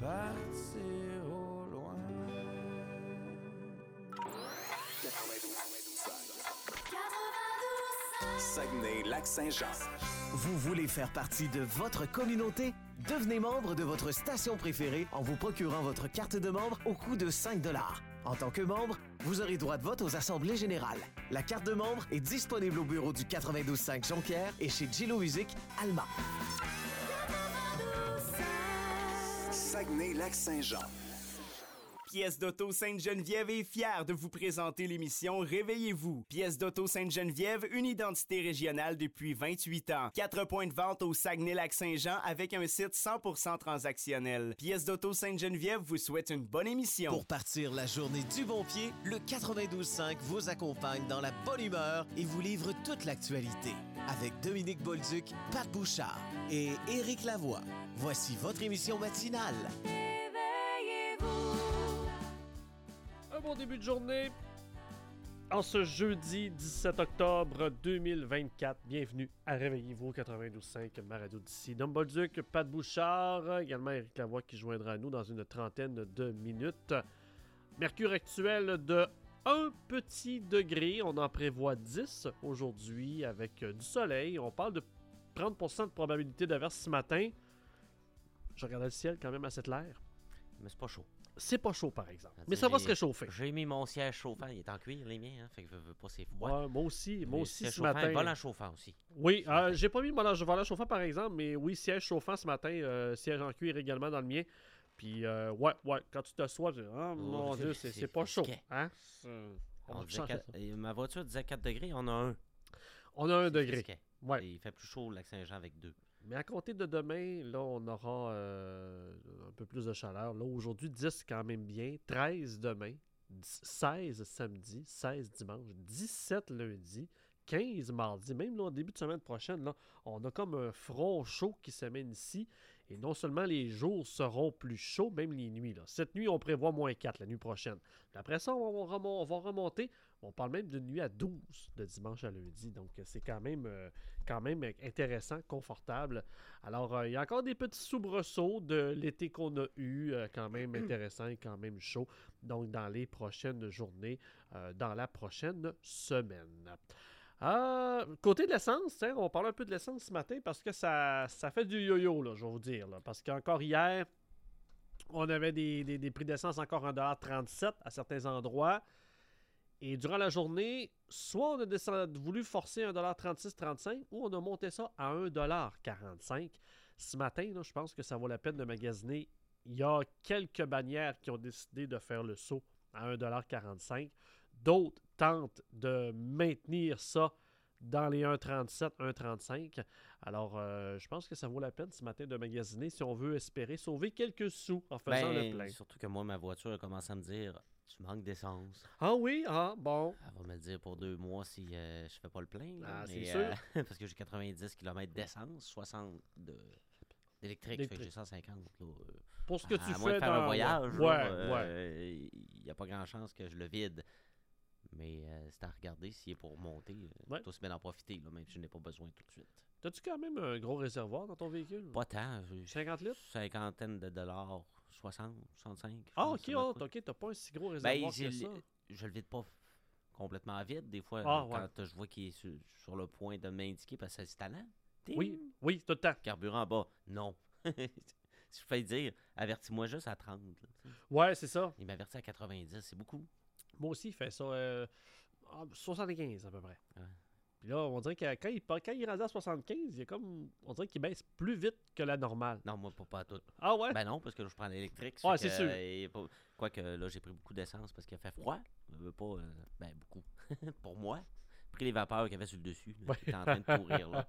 partir au loin. Saguenay-Lac-Saint-Jean. Vous voulez faire partie de votre communauté? Devenez membre de votre station préférée en vous procurant votre carte de membre au coût de 5 $. En tant que membre, vous aurez droit de vote aux assemblées générales. La carte de membre est disponible au bureau du 92.5 Jonquière et chez Gilo Music, Alma. Saguenay-Lac-Saint-Jean. Pièce d'Auto Sainte-Geneviève est fière de vous présenter l'émission Réveillez-vous. Pièce d'Auto Sainte-Geneviève, une identité régionale depuis 28 ans. 4 points de vente au Saguenay-Lac-Saint-Jean avec un site 100% transactionnel. Pièce d'Auto Sainte-Geneviève vous souhaite une bonne émission. Pour partir la journée du bon pied, le 92.5 vous accompagne dans la bonne humeur et vous livre toute l'actualité. Avec Dominique Bolduc, Pat Bouchard et Éric Lavoie. Voici votre émission matinale. Un bon début de journée en ce jeudi 17 octobre 2024. Bienvenue à Réveillez-vous 92.5, ma radio d'ici. Dom Bolduc, Pat Bouchard, également Éric Lavoie qui joindra à nous dans une trentaine de minutes. Mercure actuel de 1 petit degré. On en prévoit 10 aujourd'hui avec du soleil. On parle de 30% de probabilité d'averse ce matin. Je regardais le ciel quand même assez clair. Mais c'est pas chaud. C'est pas chaud, par exemple. Mais ça va se réchauffer. J'ai mis mon siège chauffant. Il est en cuir, les miens. Hein, fait que je veux pas, c'est froid. Ouais, moi aussi ce chauffant, matin. Volant chauffant aussi. Oui, j'ai pas mis le volant chauffant, par exemple, mais oui, siège chauffant ce matin. Siège en cuir également dans le mien. Puis, ouais, quand tu t'assois, tu dis, oh mon Dieu, c'est pas chaud. Hein? Ma voiture disait 4 degrés, on a 1. On a 1 degré. Ouais. Et il fait plus chaud au Lac-Saint-Jean avec 2. Mais à compter de demain, là, on aura un peu plus de chaleur. Là, aujourd'hui, 10 quand même bien. 13 demain. 16 samedi. 16 dimanche. 17 lundi. 15 mardi. Même là, au début de semaine prochaine, là, on a comme un front chaud qui se mène ici. Et non seulement les jours seront plus chauds, même les nuits. Là. Cette nuit, on prévoit moins 4 la nuit prochaine. Puis après ça, on va remonter. On parle même d'une nuit à 12 de dimanche à lundi. Donc, c'est quand même intéressant, confortable. Alors, il y a encore des petits soubresauts de l'été qu'on a eu. Quand même intéressant et quand même chaud. Donc, dans les prochaines journées, dans la prochaine semaine. Côté de l'essence, on parle un peu de l'essence ce matin parce que ça fait du yo-yo, là, je vais vous dire. Là, parce qu'encore hier, on avait des prix d'essence encore 1,37$ à certains endroits. Et durant la journée, soit on a voulu forcer 1,36-35$ ou on a monté ça à 1,45$. Ce matin, là, je pense que ça vaut la peine de magasiner. Il y a quelques bannières qui ont décidé de faire le saut à 1,45$. D'autres tentent de maintenir ça dans les 1,37, 1,35. Alors, je pense que ça vaut la peine ce matin de magasiner si on veut espérer sauver quelques sous en faisant le plein. Surtout que moi, ma voiture a commencé à me dire « Tu manques d'essence. » Ah oui? Ah, bon. Elle va me le dire pour 2 mois si je fais pas le plein. Là, c'est sûr. parce que j'ai 90 km d'essence, 60 d'électrique, fait que j'ai 150. Là, pour ce que tu à fais moins de faire un voyage, ouais. Il n'y a pas grand chance que je le vide. Mais c'est à regarder s'il est pour monter. Tu dois se bien en profiter, là, même si je n'ai pas besoin tout de suite. T'as-tu quand même un gros réservoir dans ton véhicule? Pas tant. 50 litres? Cinquantaine de dollars, 60, 65. Ah, ok, t'as pas un si gros réservoir que ça. Je le vide pas complètement vide. Des fois, quand je vois qu'il est sur le point de m'indiquer, parce que c'est talent. Oui, tout le temps. Carburant bas, non. Si je fais dire, avertis-moi juste à 30. Là, ouais, c'est ça. Il m'avertit à 90, c'est beaucoup. Moi aussi, il fait ça 75 à peu près. Ouais. Puis là, on dirait que quand il est rendu à 75, on dirait qu'il baisse plus vite que la normale. Non, moi, pas tout. Ah ouais? Ben non, parce que là, je prends l'électrique. Ouais, c'est sûr. Quoique là, j'ai pris beaucoup d'essence parce qu'il a fait froid. Pas, beaucoup. Pour moi. Pris les vapeurs qu'il y avait sur le dessus. J'étais en train de pourrir, là.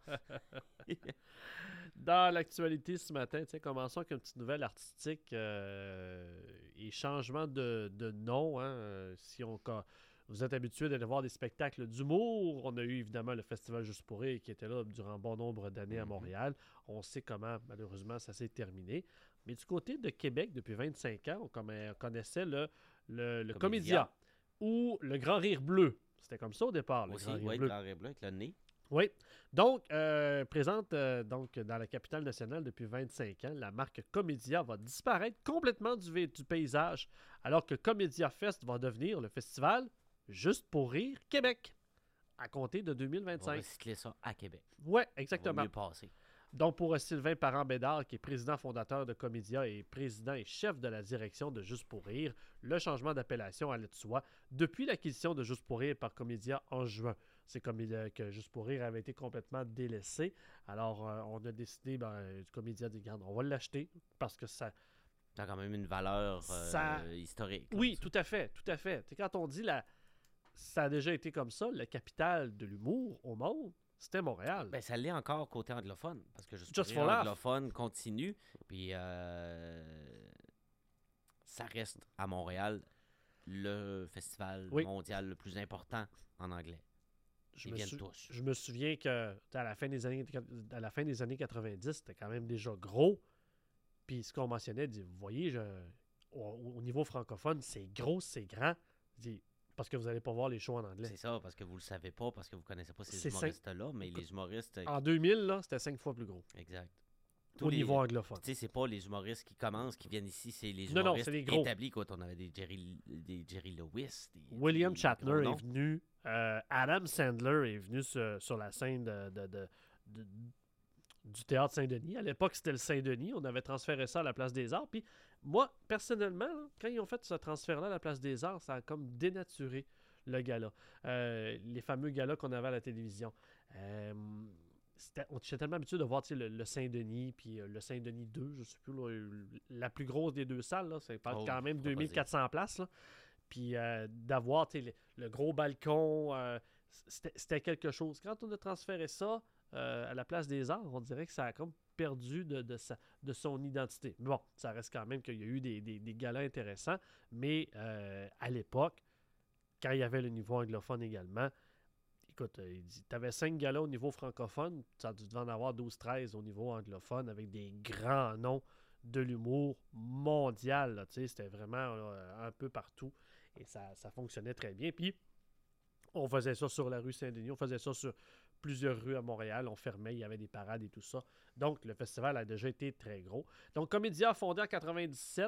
Dans l'actualité ce matin, commençons avec une petite nouvelle artistique et changement de nom. Si vous êtes habitué d'aller voir des spectacles d'humour, on a eu évidemment le Festival Juste pour rire qui était là durant un bon nombre d'années à Montréal. On sait comment, malheureusement, ça s'est terminé. Mais du côté de Québec, depuis 25 ans, on connaissait le Comédia ou le Grand Rire Bleu. C'était comme ça au départ, le aussi, Grand Rire Bleu. Le Grand Rire Bleu avec le nez. Oui. Donc, présente donc, dans la capitale nationale depuis 25 ans, la marque Comédia va disparaître complètement du paysage, alors que Comédia Fest va devenir le festival Juste pour rire Québec, à compter de On va 2025. recycler ça à Québec. Oui, Ça va exactement. mieux passer. Donc, pour Sylvain Parent-Bédard, qui est président fondateur de Comédia et président et chef de la direction de Juste pour rire, le changement d'appellation allait de soi depuis l'acquisition de Juste pour rire par Comédia en juin. C'est comme que Juste pour rire avait été complètement délaissé. Alors, on a décidé, Comédia dit, regarde, on va l'acheter parce que ça... Ça a quand même une valeur historique. Oui, ça. tout à fait, tout à fait. T'sais, quand on dit ça a déjà été comme ça, la capitale de l'humour au monde, c'était Montréal. Ben, ça l'est encore côté anglophone, parce que Just Juste for pour rire Laugh. anglophone continue, puis ça reste à Montréal le festival Oui. mondial le plus important en anglais. Je Ils me, viennent sou- tous. je me souviens que à la fin des années 90, c'était quand même déjà gros. Puis ce qu'on mentionnait, vous voyez, au niveau francophone, c'est gros, c'est grand. Parce que vous n'allez pas voir les shows en anglais. C'est ça, parce que vous le savez pas, parce que vous connaissez pas ces C'est humoristes-là, mais les humoristes... En 2000, là, c'était 5 fois plus gros. Exact. Au niveau anglophone. Tu sais, c'est pas les humoristes qui commencent, qui viennent ici, c'est les Non, humoristes c'est les gros. établis. Quand on avait des Jerry Lewis. William des Shatner gros est noms. venu. Adam Sandler est venu sur la scène du Théâtre Saint-Denis. À l'époque, c'était le Saint-Denis. On avait transféré ça à la Place des Arts. Puis moi, personnellement, là, quand ils ont fait ce transfert-là à la Place des Arts, ça a comme dénaturé le gala. Les fameux galas qu'on avait à la télévision. J'étais tellement habitué de voir le Saint-Denis, puis le Saint-Denis 2, je ne sais plus, là, la plus grosse des deux salles, là, c'est quand même faut pas 2400 places. Là. Puis d'avoir le gros balcon, c'était quelque chose. Quand on a transféré ça à la Place des Arts, on dirait que ça a comme perdu de son identité. Mais bon, ça reste quand même qu'il y a eu des galas intéressants, mais à l'époque, quand il y avait le niveau anglophone également, écoute, il dit, tu avais 5 galas au niveau francophone, tu devais en avoir 12-13 au niveau anglophone avec des grands noms de l'humour mondial. Là, c'était vraiment là, un peu partout et ça fonctionnait très bien. Puis, on faisait ça sur la rue Saint-Denis, on faisait ça sur plusieurs rues à Montréal, on fermait, il y avait des parades et tout ça. Donc, le festival a déjà été très gros. Donc, Comédia a fondé en 97,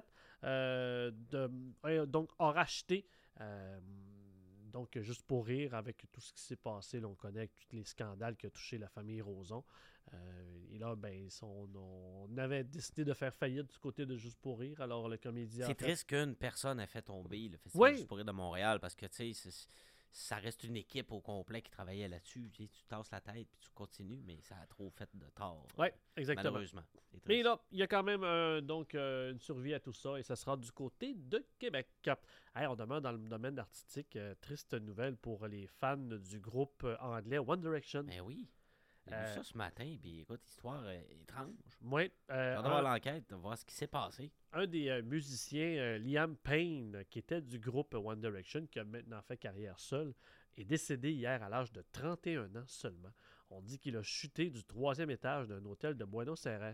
donc a racheté... donc, Juste pour rire, avec tout ce qui s'est passé, là, on connaît tous les scandales qui ont touché la famille Roson. Et là, on avait décidé de faire faillite du côté de Juste pour rire. Alors, le Comédia... C'est triste qu'une personne ait fait tomber le Festival Oui. Juste pour rire de Montréal, parce que, tu sais, ça reste une équipe au complet qui travaillait là-dessus. Tu tasses la tête, puis tu continues, mais ça a trop fait de tort. Oui, exactement. Malheureusement. C'est triste. Mais là, il y a quand même une survie à tout ça et ça sera du côté de Québec. Hey, on demeure dans le domaine artistique. Triste nouvelle pour les fans du groupe anglais One Direction. Ben oui. J'ai vu ça ce matin, puis écoute, histoire étrange. Oui, J'ai hâte d'avoir l'enquête, de voir ce qui s'est passé. un des musiciens, Liam Payne, qui était du groupe One Direction, qui a maintenant fait carrière seul, est décédé hier à l'âge de 31 ans seulement. On dit qu'il a chuté du 3e étage d'un hôtel de Buenos Aires.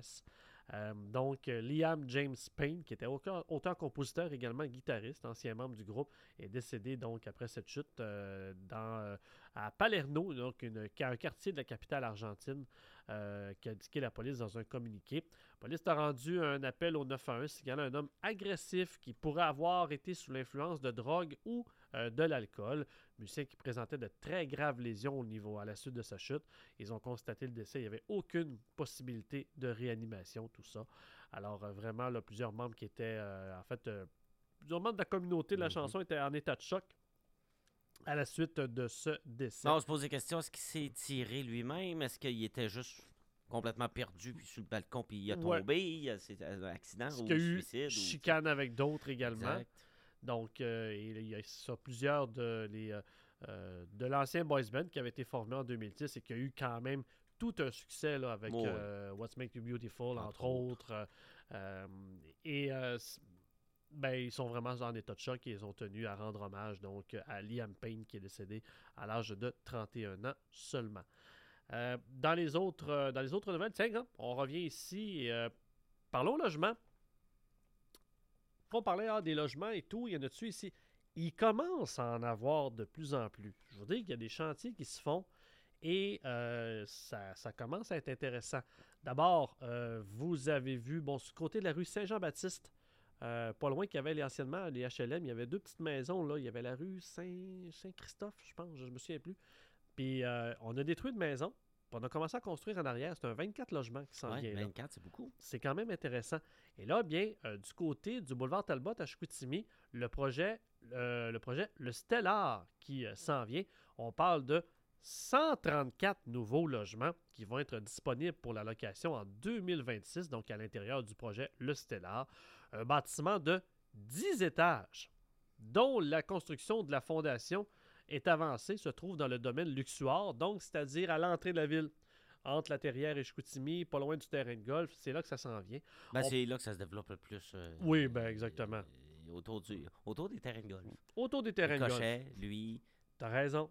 Liam James Payne, qui était auteur-compositeur, également guitariste, ancien membre du groupe, est décédé donc après cette chute à Palermo, donc un quartier de la capitale argentine, qui a indiqué la police dans un communiqué. La police a rendu un appel au 911 signalant un homme agressif qui pourrait avoir été sous l'influence de drogue ou de l'alcool. Musicien qui présentait de très graves lésions à la suite de sa chute. Ils ont constaté le décès. Il n'y avait aucune possibilité de réanimation, tout ça. Alors, vraiment, là, plusieurs membres qui étaient, plusieurs membres de la communauté de la chanson étaient en état de choc à la suite de ce décès. Non, on se pose des questions. Est-ce qu'il s'est tiré lui-même? Est-ce qu'il était juste complètement perdu puis sur le balcon puis il a tombé? C'est un accident ou suicide? Chicane avec d'autres également. Exact. Donc, il y a ça, plusieurs de l'ancien boys band qui avait été formé en 2010 et qui a eu quand même tout un succès là, avec What's Make You Beautiful, entre autres. Ils sont vraiment en état de choc et ils ont tenu à rendre hommage donc, à Liam Payne qui est décédé à l'âge de 31 ans seulement. Dans les autres nouvelles, tiens, on revient ici et parlons logement. On parlait des logements et tout, il y en a dessus ici. Il commence à en avoir de plus en plus. Je veux dire qu'il y a des chantiers qui se font Et ça commence à être intéressant. D'abord, vous avez vu, bon, sur le côté de la rue Saint-Jean-Baptiste, pas loin qu'il y avait anciennement les HLM, il y avait 2 petites maisons, là. Il y avait la rue Saint-Christophe, je pense, je me souviens plus. Puis on a détruit une maison, puis on a commencé à construire en arrière. C'est un 24 logements qui s'en vient. 24, c'est beaucoup. C'est quand même intéressant. Et là, bien, du côté du boulevard Talbot à Chicoutimi, le projet Le Stellar qui s'en vient, on parle de 134 nouveaux logements qui vont être disponibles pour la location en 2026, donc à l'intérieur du projet Le Stellar. Un bâtiment de 10 étages, dont la construction de la fondation est avancée, se trouve dans le domaine luxuaire, donc c'est-à-dire à l'entrée de la ville, entre la Terrière et Chicoutimi, pas loin du terrain de golf. C'est là que ça s'en vient. C'est là que ça se développe le plus. Oui, ben exactement. Autour des terrains de golf. Autour des terrains de golf. Cochet, lui. T'as raison.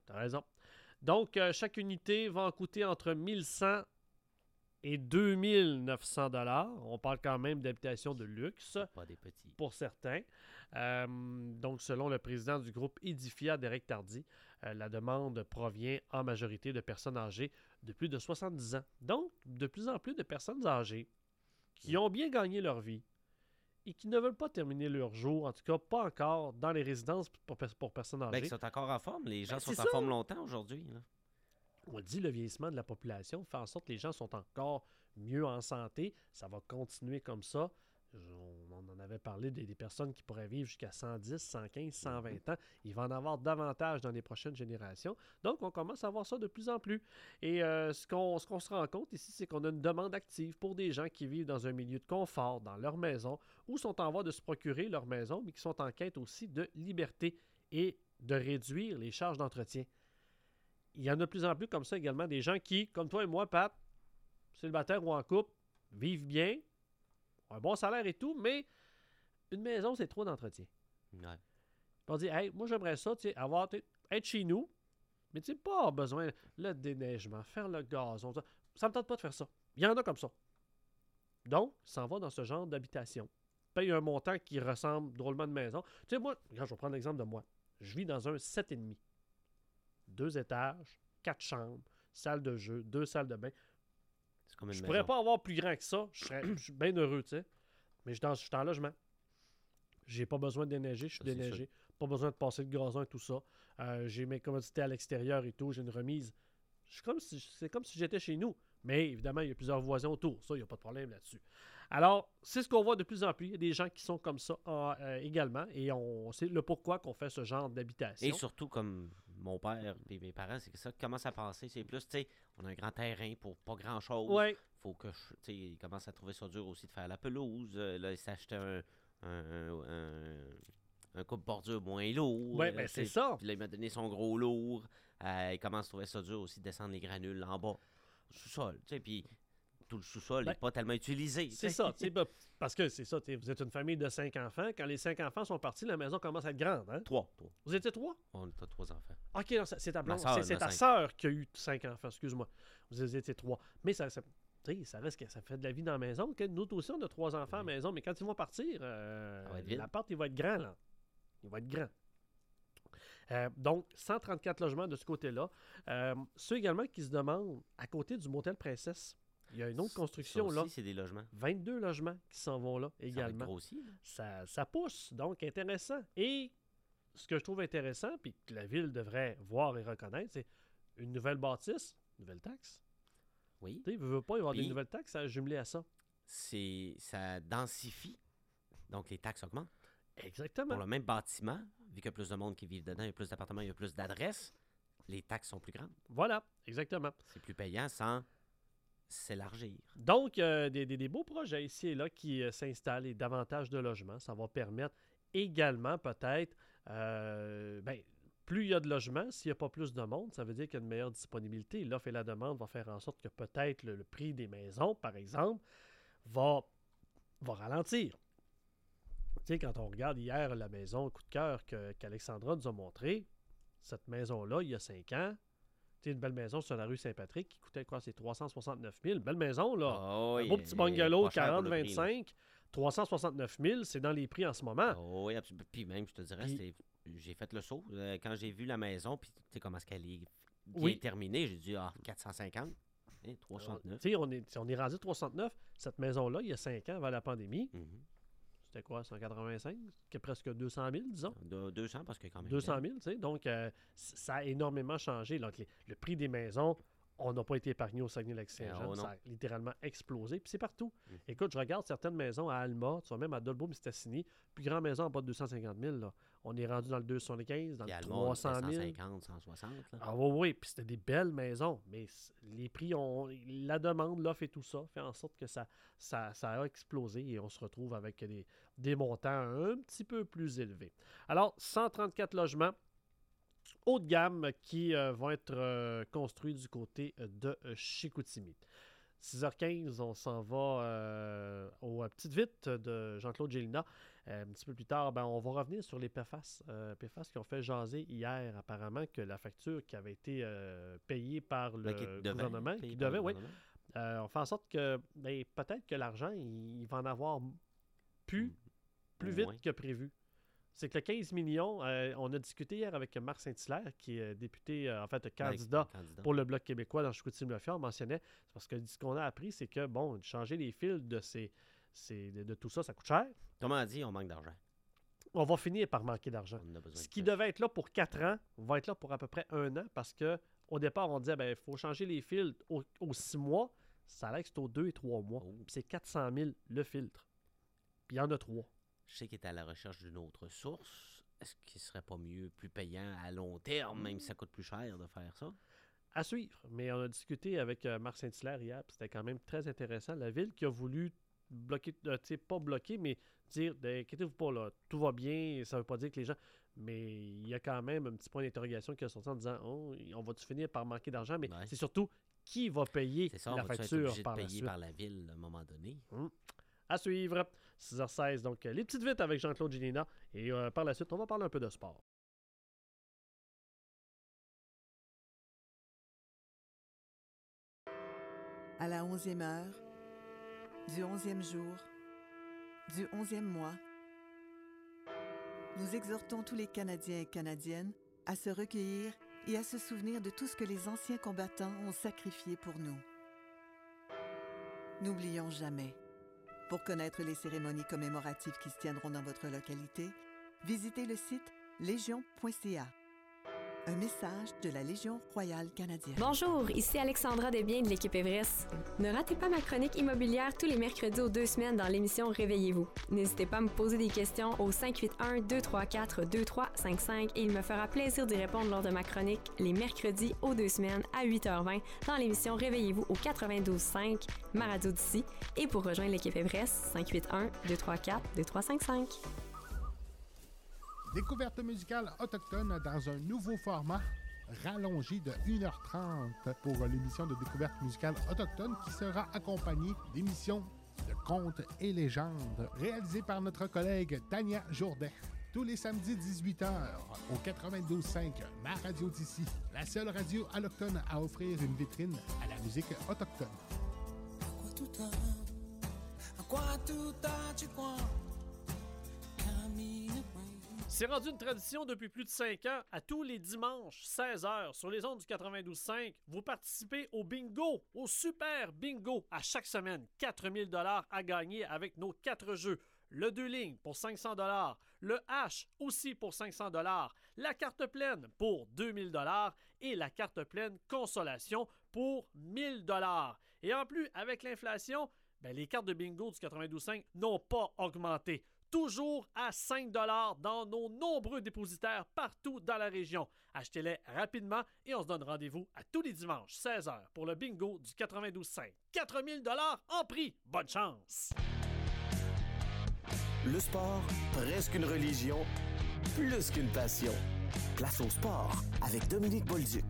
Donc, chaque unité va en coûter entre 1100 et 2900 $. On parle quand même d'habitation de luxe. Pas des petits. Pour certains. Donc, selon le président du groupe Édifia, Derek Tardy, la demande provient en majorité de personnes âgées de plus de 70 ans. Donc, de plus en plus de personnes âgées qui ont bien gagné leur vie et qui ne veulent pas terminer leur jour, en tout cas pas encore, dans les résidences pour personnes âgées. Ils sont encore en forme. Les gens sont c'est en forme longtemps aujourd'hui. Là. On le dit, le vieillissement de la population fait en sorte que les gens sont encore mieux en santé. Ça va continuer comme ça. On en avait parlé des personnes qui pourraient vivre jusqu'à 110, 115, 120 ans. Il va en avoir davantage dans les prochaines générations. Donc, on commence à voir ça de plus en plus. Et ce qu'on se rend compte ici, c'est qu'on a une demande active pour des gens qui vivent dans un milieu de confort, dans leur maison, ou sont en voie de se procurer leur maison, mais qui sont en quête aussi de liberté et de réduire les charges d'entretien. Il y en a de plus en plus comme ça également, des gens qui, comme toi et moi, Pat, célibataires ou en couple, vivent bien, un bon salaire et tout, mais une maison, c'est trop d'entretien. Ouais. On dit, hey, moi, j'aimerais ça, être chez nous, mais tu sais, pas avoir besoin, le déneigement, faire le gazon, ça me tente pas de faire ça. Il y en a comme ça. Donc, s'en va dans ce genre d'habitation. Paye un montant qui ressemble drôlement de maison. Tu sais, moi, regarde, je vais prendre l'exemple de moi. Je vis dans un 7,5. 2 étages, 4 chambres, salle de jeu, 2 salles de bain. Je ne pourrais pas avoir plus grand que ça. Je suis bien heureux, tu sais. Mais je suis en logement. J'ai pas besoin de déneiger, je suis déneigé. Pas besoin de passer de gazon et tout ça. J'ai mes commodités à l'extérieur et tout. J'ai une remise. C'est comme si j'étais chez nous. Mais évidemment, il y a plusieurs voisins autour. Ça, il n'y a pas de problème là-dessus. Alors, c'est ce qu'on voit de plus en plus. Il y a des gens qui sont comme ça également. Et on sait le pourquoi qu'on fait ce genre d'habitation. Et surtout, comme mon père et mes parents, c'est que ça commence à penser. C'est plus, tu sais, on a un grand terrain pour pas grand-chose. Ouais. Faut que, tu sais, ils commencent à trouver ça dur aussi de faire la pelouse. Là, ils s'achetaient un coupe-bordure moins lourd. Oui, ben c'est ça. Puis là, il m'a donné son gros lourd. Il commence à trouver ça dur aussi de descendre les granules en bas. Sous-sol, tu sais, puis tout le sous-sol n'est pas tellement utilisé. C'est ça, tu sais, parce que c'est ça, vous êtes une famille de 5 enfants. Quand les 5 enfants sont partis, la maison commence à être grande, hein? 3. Vous étiez 3? On était 3 enfants. OK, non, c'est ta blonde. C'est ta 5. sœur qui a eu 5 enfants, excuse-moi. Vous étiez 3. Mais ça reste que ça fait de la vie dans la maison. Okay? Nous aussi, on a 3 enfants à la maison, mais quand ils vont partir, l'appart, il va être grand, là. Il va être grand. Donc, 134 logements de ce côté-là. Ceux également qui se demandent, à côté du motel Princesse, il y a une autre construction ça aussi, là. C'est des logements. 22 logements qui s'en vont là également. Ça va être grossi, ça pousse, donc intéressant. Et ce que je trouve intéressant, puis que la ville devrait voir et reconnaître, c'est une nouvelle bâtisse, nouvelle taxe. Oui. Tu sais, veut pas y avoir des nouvelles taxes à jumeler à ça. Ça densifie, donc les taxes augmentent. Exactement. Pour le même bâtiment, vu qu'il y a plus de monde qui vit dedans, il y a plus d'appartements, il y a plus d'adresses, les taxes sont plus grandes. Voilà, exactement. C'est plus payant sans s'élargir. Donc, des beaux projets ici et là qui s'installent et davantage de logements. Ça va permettre également peut-être, plus il y a de logements, s'il n'y a pas plus de monde, ça veut dire qu'il y a une meilleure disponibilité. L'offre et la demande vont faire en sorte que peut-être le prix des maisons, par exemple, va ralentir. Tu sais, quand on regarde hier la maison coup de cœur qu'Alexandra nous a montré, cette maison-là, il y a 5 ans, tu sais, une belle maison sur la rue Saint-Patrick qui coûtait quoi? C'est 369 000. Belle maison, là. Oh, un beau petit bungalow 40-25. 369 000, c'est dans les prix en ce moment. Oh, oui, absolument. Puis même, je te dirais, j'ai fait le saut. Quand j'ai vu la maison, puis tu sais comment est-ce qu'elle est bien terminé. J'ai dit, 450. 369. Tu sais, on est rendu 369. Cette maison-là, il y a 5 ans, avant la pandémie, c'était quoi, 185? Presque 200 000, disons? 200, parce que quand même. 200 000, tu sais. Donc, ça a énormément changé. Donc, le prix des maisons, on n'a pas été épargné au Saguenay-Lac-Saint-Jean. Ça a littéralement explosé. Puis c'est partout. Écoute, je regarde certaines maisons à Alma, tu vois, même à Dolbeau-Mistassini, plus grande maison en bas de 250 000. Là. On est rendu dans le 275, dans le 300 000. 150, 160. Là. Ah oui. Puis c'était des belles maisons. Mais les prix, la demande, l'offre et tout ça fait en sorte que ça a explosé et on se retrouve avec des montants un petit peu plus élevés. Alors, 134 logements haut de gamme qui vont être construits du côté de Chicoutimi. 6h15, on s'en va aux petites vites de Jean-Claude Gélina. Un petit peu plus tard, on va revenir sur les PFAS. PFAS qui ont fait jaser hier, apparemment, que la facture qui avait été payée par le gouvernement, on fait en sorte que peut-être que l'argent, il va en avoir plus vite que prévu. C'est que le 15 millions, on a discuté hier avec Marc Saint-Hilaire, qui est député, candidat pour le Bloc québécois dans Chicoutimi-Le-Fjord, mentionnait, c'est parce que ce qu'on a appris, c'est que, changer les fils de tout ça, ça coûte cher. Comment dit, on manque d'argent. On va finir par manquer d'argent. Ce qui devait être là pour 4 ans va être là pour à peu près 1 an, parce qu'au départ, on disait, il faut changer les fils aux 6 mois. Ça a l'air que c'est aux 2 et 3 mois. Puis c'est 400 000 le filtre. Puis il y en a 3. Je sais qu'il est à la recherche d'une autre source. Est-ce qu'il ne serait pas mieux, plus payant à long terme, même si ça coûte plus cher de faire ça? À suivre. Mais on a discuté avec Marc Saint-Hilaire hier, puis c'était quand même très intéressant. La ville qui a voulu bloquer, pas bloquer, mais dire, inquiétez-vous pas, là, tout va bien, ça ne veut pas dire que les gens... Mais il y a quand même un petit point d'interrogation qui est sorti en disant, on va-tu finir par manquer d'argent? Mais c'est surtout, qui va payer la facture par la suite? Par la ville à un moment donné. À suivre, 6h16. Donc, les petites vites avec Jean-Claude Gélina. Et par la suite, on va parler un peu de sport. À la 11e heure, du 11e jour, du 11e mois, nous exhortons tous les Canadiens et Canadiennes à se recueillir et à se souvenir de tout ce que les anciens combattants ont sacrifié pour nous. N'oublions jamais. Pour connaître les cérémonies commémoratives qui se tiendront dans votre localité, visitez le site légion.ca. Un message de la Légion royale canadienne. Bonjour, ici Alexandra Desbiens de l'équipe Everest. Ne ratez pas ma chronique immobilière tous les mercredis aux 2 semaines dans l'émission Réveillez-vous. N'hésitez pas à me poser des questions au 581-234-2355 et il me fera plaisir d'y répondre lors de ma chronique les mercredis aux 2 semaines à 8h20 dans l'émission Réveillez-vous au 92.5, ma radio d'ici. Et pour rejoindre l'équipe Everest, 581-234-2355. Découverte musicale autochtone dans un nouveau format rallongé de 1h30 pour l'émission de découverte musicale autochtone qui sera accompagnée d'émissions de contes et légendes réalisées par notre collègue Tania Jourdain. Tous les samedis 18h au 92.5, ma radio d'ici, la seule radio allochtone à offrir une vitrine à la musique autochtone. C'est rendu une tradition depuis plus de 5 ans. À tous les dimanches, 16h, sur les ondes du 92.5, vous participez au bingo, au super bingo. À chaque semaine, 4 000 $ à gagner avec nos 4 jeux. Le 2 lignes pour 500 $, le H aussi pour 500 $, la carte pleine pour 2000 $ et la carte pleine consolation pour 1000 $. Et en plus, avec l'inflation, les cartes de bingo du 92.5 n'ont pas augmenté. Toujours à 5 $ dans nos nombreux dépositaires partout dans la région. Achetez-les rapidement et on se donne rendez-vous à tous les dimanches, 16h, pour le bingo du 92.5. 4 000 $ en prix. Bonne chance! Le sport, presque une religion, plus qu'une passion. Place au sport avec Dominique Bolduc.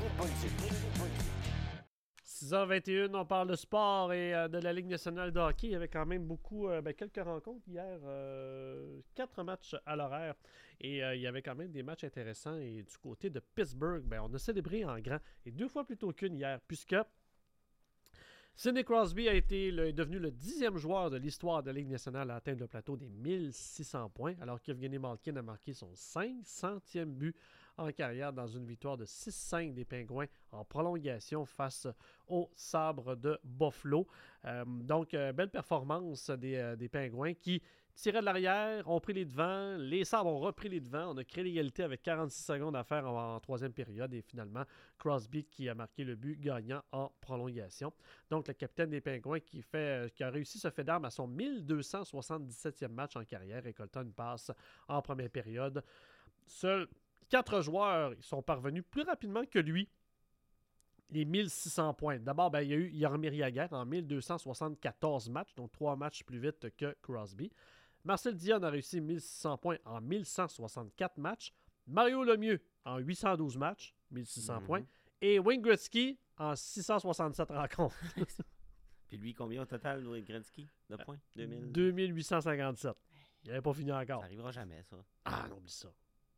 6h21, on parle de sport et de la Ligue nationale de hockey. Il y avait quand même quelques rencontres hier, 4 matchs à l'horaire. Et il y avait quand même des matchs intéressants. Et du côté de Pittsburgh, on a célébré en grand. Et 2 fois plutôt qu'une hier, puisque Sidney Crosby est devenu le 10e joueur de l'histoire de la Ligue nationale à atteindre le plateau des 1600 points, alors qu'Evgeny Malkin a marqué son 500e but en carrière dans une victoire de 6-5 des Pingouins en prolongation face aux Sabres de Buffalo. Donc, belle performance des Pingouins qui tiraient de l'arrière, ont pris les devants. Les Sabres ont repris les devants. On a créé l'égalité avec 46 secondes à faire en troisième période. Et finalement, Crosby qui a marqué le but gagnant en prolongation. Donc, le capitaine des Pingouins qui a réussi ce fait d'armes à son 1277e match en carrière, récoltant une passe en première période. Seuls 4 joueurs sont parvenus plus rapidement que lui les 1600 points. D'abord, il y a eu Jaromir Jagr en 1274 matchs, donc 3 matchs plus vite que Crosby. Marcel Dionne a réussi 1600 points en 1164 matchs. Mario Lemieux en 812 matchs, 1600 points. Et Wayne Gretzky en 667 rencontres. Puis lui, combien au total, Wayne Gretzky, de points? 2857. Il n'avait pas fini encore. Ça n'arrivera jamais, ça. Ah, non, oublie ça.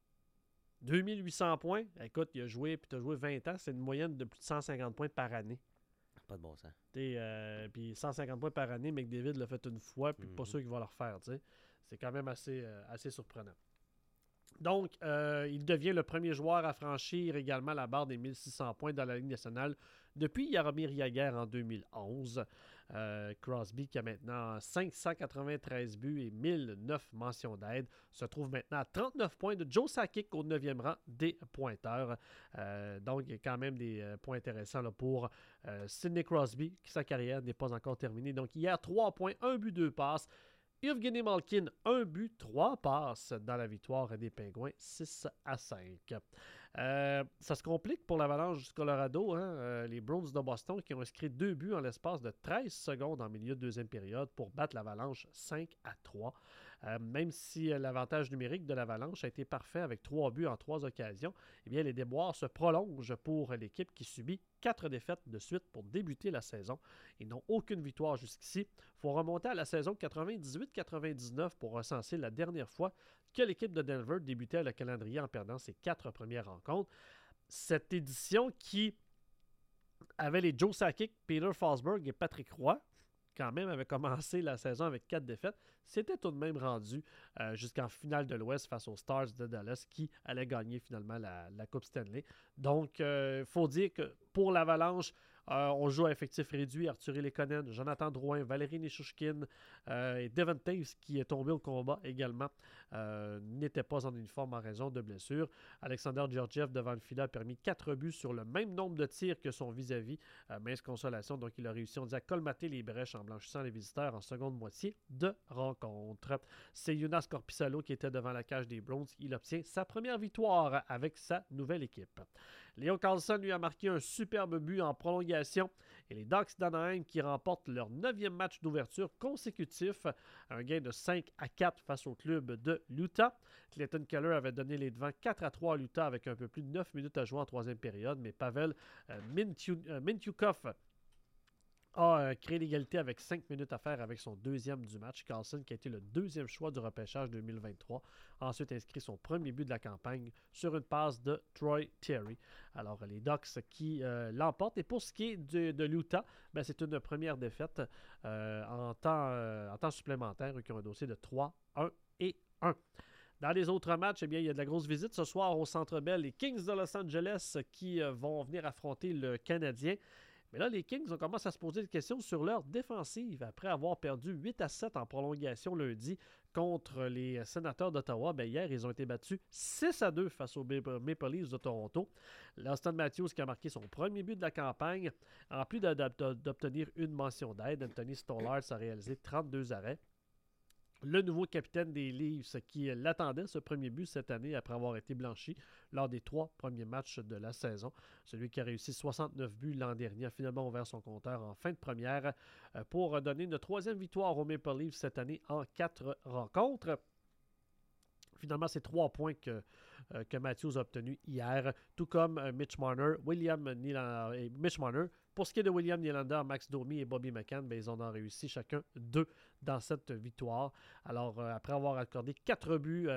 2800 points. Écoute, il a joué, puis tu as joué 20 ans. C'est une moyenne de plus de 150 points par année. Pas de bon sens. Puis 150 points par année, McDavid l'a fait une fois, puis pas sûr qu'il va le refaire. T'sais. C'est quand même assez surprenant. Donc, il devient le premier joueur à franchir également la barre des 1600 points dans la Ligue nationale depuis Jaromir Jagr en 2011. Crosby, qui a maintenant 593 buts et 1009 mentions d'aide, se trouve maintenant à 39 points de Joe Sakic au 9e rang des pointeurs. Donc, il y a quand même des points intéressants là, pour Sidney Crosby, qui sa carrière n'est pas encore terminée. Donc, hier, 3 points, 1 but, 2 passes. Evgeny Malkin, 1 but, 3 passes dans la victoire des Pingouins, 6-5. Ça se complique pour l'Avalanche du Colorado. Les Bruins de Boston qui ont inscrit 2 buts en l'espace de 13 secondes en milieu de deuxième période pour battre l'Avalanche 5-3. Même si l'avantage numérique de l'Avalanche a été parfait avec 3 buts en 3 occasions, eh bien, les déboires se prolongent pour l'équipe qui subit 4 défaites de suite pour débuter la saison. Ils n'ont aucune victoire jusqu'ici. Il faut remonter à la saison 98-99 pour recenser la dernière fois que l'équipe de Denver débutait le calendrier en perdant ses 4 premières rencontres. Cette édition qui avait les Joe Sakic, Peter Forsberg et Patrick Roy, quand même avait commencé la saison avec 4 défaites, s'était tout de même rendu jusqu'en finale de l'Ouest face aux Stars de Dallas qui allaient gagner finalement la Coupe Stanley. Donc, il faut dire que pour l'Avalanche, on joue à effectif réduit. Arturi Lekonen, Jonathan Drouin, Valérie Nichushkin et Devon Toews, qui est tombé au combat également, n'était pas en uniforme en raison de blessures. Alexander Georgiev devant le filet a permis 4 buts sur le même nombre de tirs que son vis-à-vis. Mince consolation, donc il a réussi, on dit, à colmater les brèches en blanchissant les visiteurs en seconde moitié de rencontre. C'est Jonas Korpisalo qui était devant la cage des Browns. Il obtient sa première victoire avec sa nouvelle équipe. Léo Carlson lui a marqué un superbe but en prolongation et les Ducks d'Anaheim qui remportent leur 9e match d'ouverture consécutif, un gain de 5-4 face au club de l'Utah. Clayton Keller avait donné les devants 4-3 à l'Utah avec un peu plus de 9 minutes à jouer en troisième période, mais Pavel Mintyukov a créé l'égalité avec 5 minutes à faire avec son deuxième du match. Carlson, qui a été le deuxième choix du repêchage 2023, a ensuite inscrit son premier but de la campagne sur une passe de Troy Terry. Alors, les Ducks qui l'emportent. Et pour ce qui est de l'Utah, c'est une première défaite en temps supplémentaire, qui ont un dossier de 3-1-1. Dans les autres matchs, il y a de la grosse visite ce soir au Centre Bell. Les Kings de Los Angeles qui vont venir affronter le Canadien. Mais là, les Kings ont commencé à se poser des questions sur leur défensive. Après avoir perdu 8-7 en prolongation lundi contre les Sénateurs d'Ottawa, hier, ils ont été battus 6-2 face aux Maple Leafs de Toronto. Auston Matthews qui a marqué son premier but de la campagne, en plus d'obtenir une mention d'aide. Anthony Stolarz a réalisé 32 arrêts. Le nouveau capitaine des Leafs qui l'attendait, ce premier but cette année après avoir été blanchi lors des 3 premiers matchs de la saison. Celui qui a réussi 69 buts l'an dernier a finalement ouvert son compteur en fin de première pour donner une 3e victoire aux Maple Leafs cette année en 4 rencontres. Finalement, c'est 3 points que Matthews a obtenus hier, tout comme Mitch Marner, Mitch Marner. Pour ce qui est de William Nylander, Max Domi et Bobby McCann, ils en ont réussi chacun 2 dans cette victoire. Alors, après avoir accordé 14 buts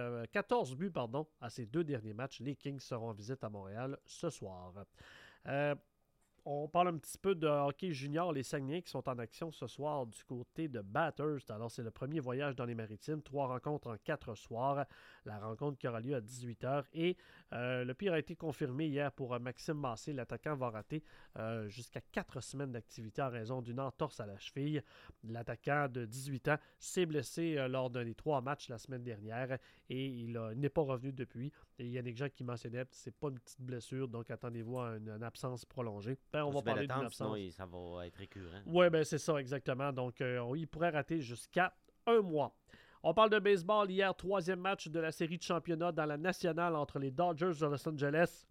à ces 2 derniers matchs, les Kings seront en visite à Montréal ce soir. On parle un petit peu de hockey junior, les Saguenayens qui sont en action ce soir du côté de Bathurst. Alors, c'est le premier voyage dans les Maritimes. 3 rencontres en 4 soirs. La rencontre qui aura lieu à 18h. Et le pire a été confirmé hier pour Maxime Massé. L'attaquant va rater jusqu'à 4 semaines d'activité en raison d'une entorse à la cheville. L'attaquant de 18 ans s'est blessé lors d'un des 3 matchs la semaine dernière et il n'est pas revenu depuis. Et Yannick Jean qui mentionnait que ce n'est pas une petite blessure, donc attendez-vous à une absence prolongée. On va parler d'une absence. Sinon, ça va être récurrent. Oui, ben c'est ça, exactement. Donc, il pourrait rater jusqu'à 1 mois. On parle de baseball. Hier, 3e match de la série de championnat dans la nationale entre les Dodgers de Los Angeles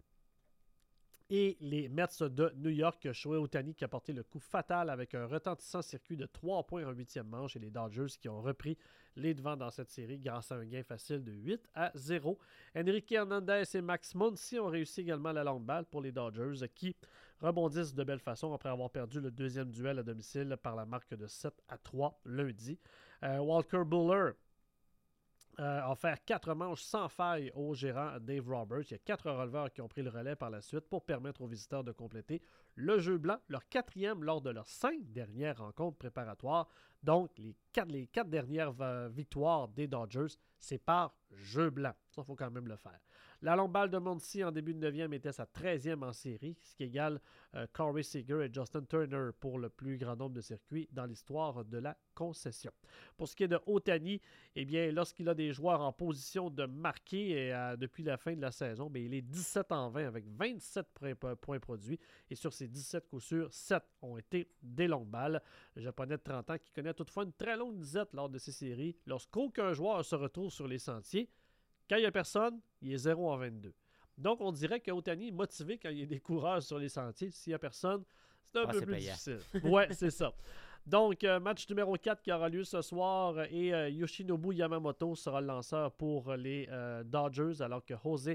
et les Mets de New York. Shohei Ohtani qui a porté le coup fatal avec un retentissant circuit de 3 points en 8e manche et les Dodgers qui ont repris les devants dans cette série grâce à un gain facile de 8-0. Enrique Hernandez et Max Muncy ont réussi également la longue balle pour les Dodgers qui rebondissent de belle façon après avoir perdu le 2e duel à domicile par la marque de 7-3 lundi. Walker Buehler a fait 4 manches sans faille au gérant Dave Roberts. Il y a 4 releveurs qui ont pris le relais par la suite pour permettre aux visiteurs de compléter le jeu blanc, leur 4e lors de leurs 5 dernières rencontres préparatoires. Donc, les 4 dernières victoires des Dodgers, c'est par jeu blanc. Ça, il faut quand même le faire. La longue balle de Muncy en début de 9e était sa 13e en série, ce qui égale Corey Seager et Justin Turner pour le plus grand nombre de circuits dans l'histoire de la concession. Pour ce qui est de Ohtani, eh bien, lorsqu'il a des joueurs en position de marquer depuis la fin de la saison, bien, il est 17 en 20 avec 27 points produits. Et sur ces 17 coups sûrs, 7 ont été des longues balles. Le Japonais de 30 ans qui connaît toutefois une très longue disette lors de ces séries. Lorsqu'aucun joueur se retrouve sur les sentiers, quand il n'y a personne, il est 0 en 22. Donc, on dirait que Ohtani est motivé quand il y a des coureurs sur les sentiers. S'il n'y a personne, c'est un peu plus difficile. Oui, c'est ça. Donc, match numéro 4 qui aura lieu ce soir et Yoshinobu Yamamoto sera le lanceur pour les Dodgers alors que José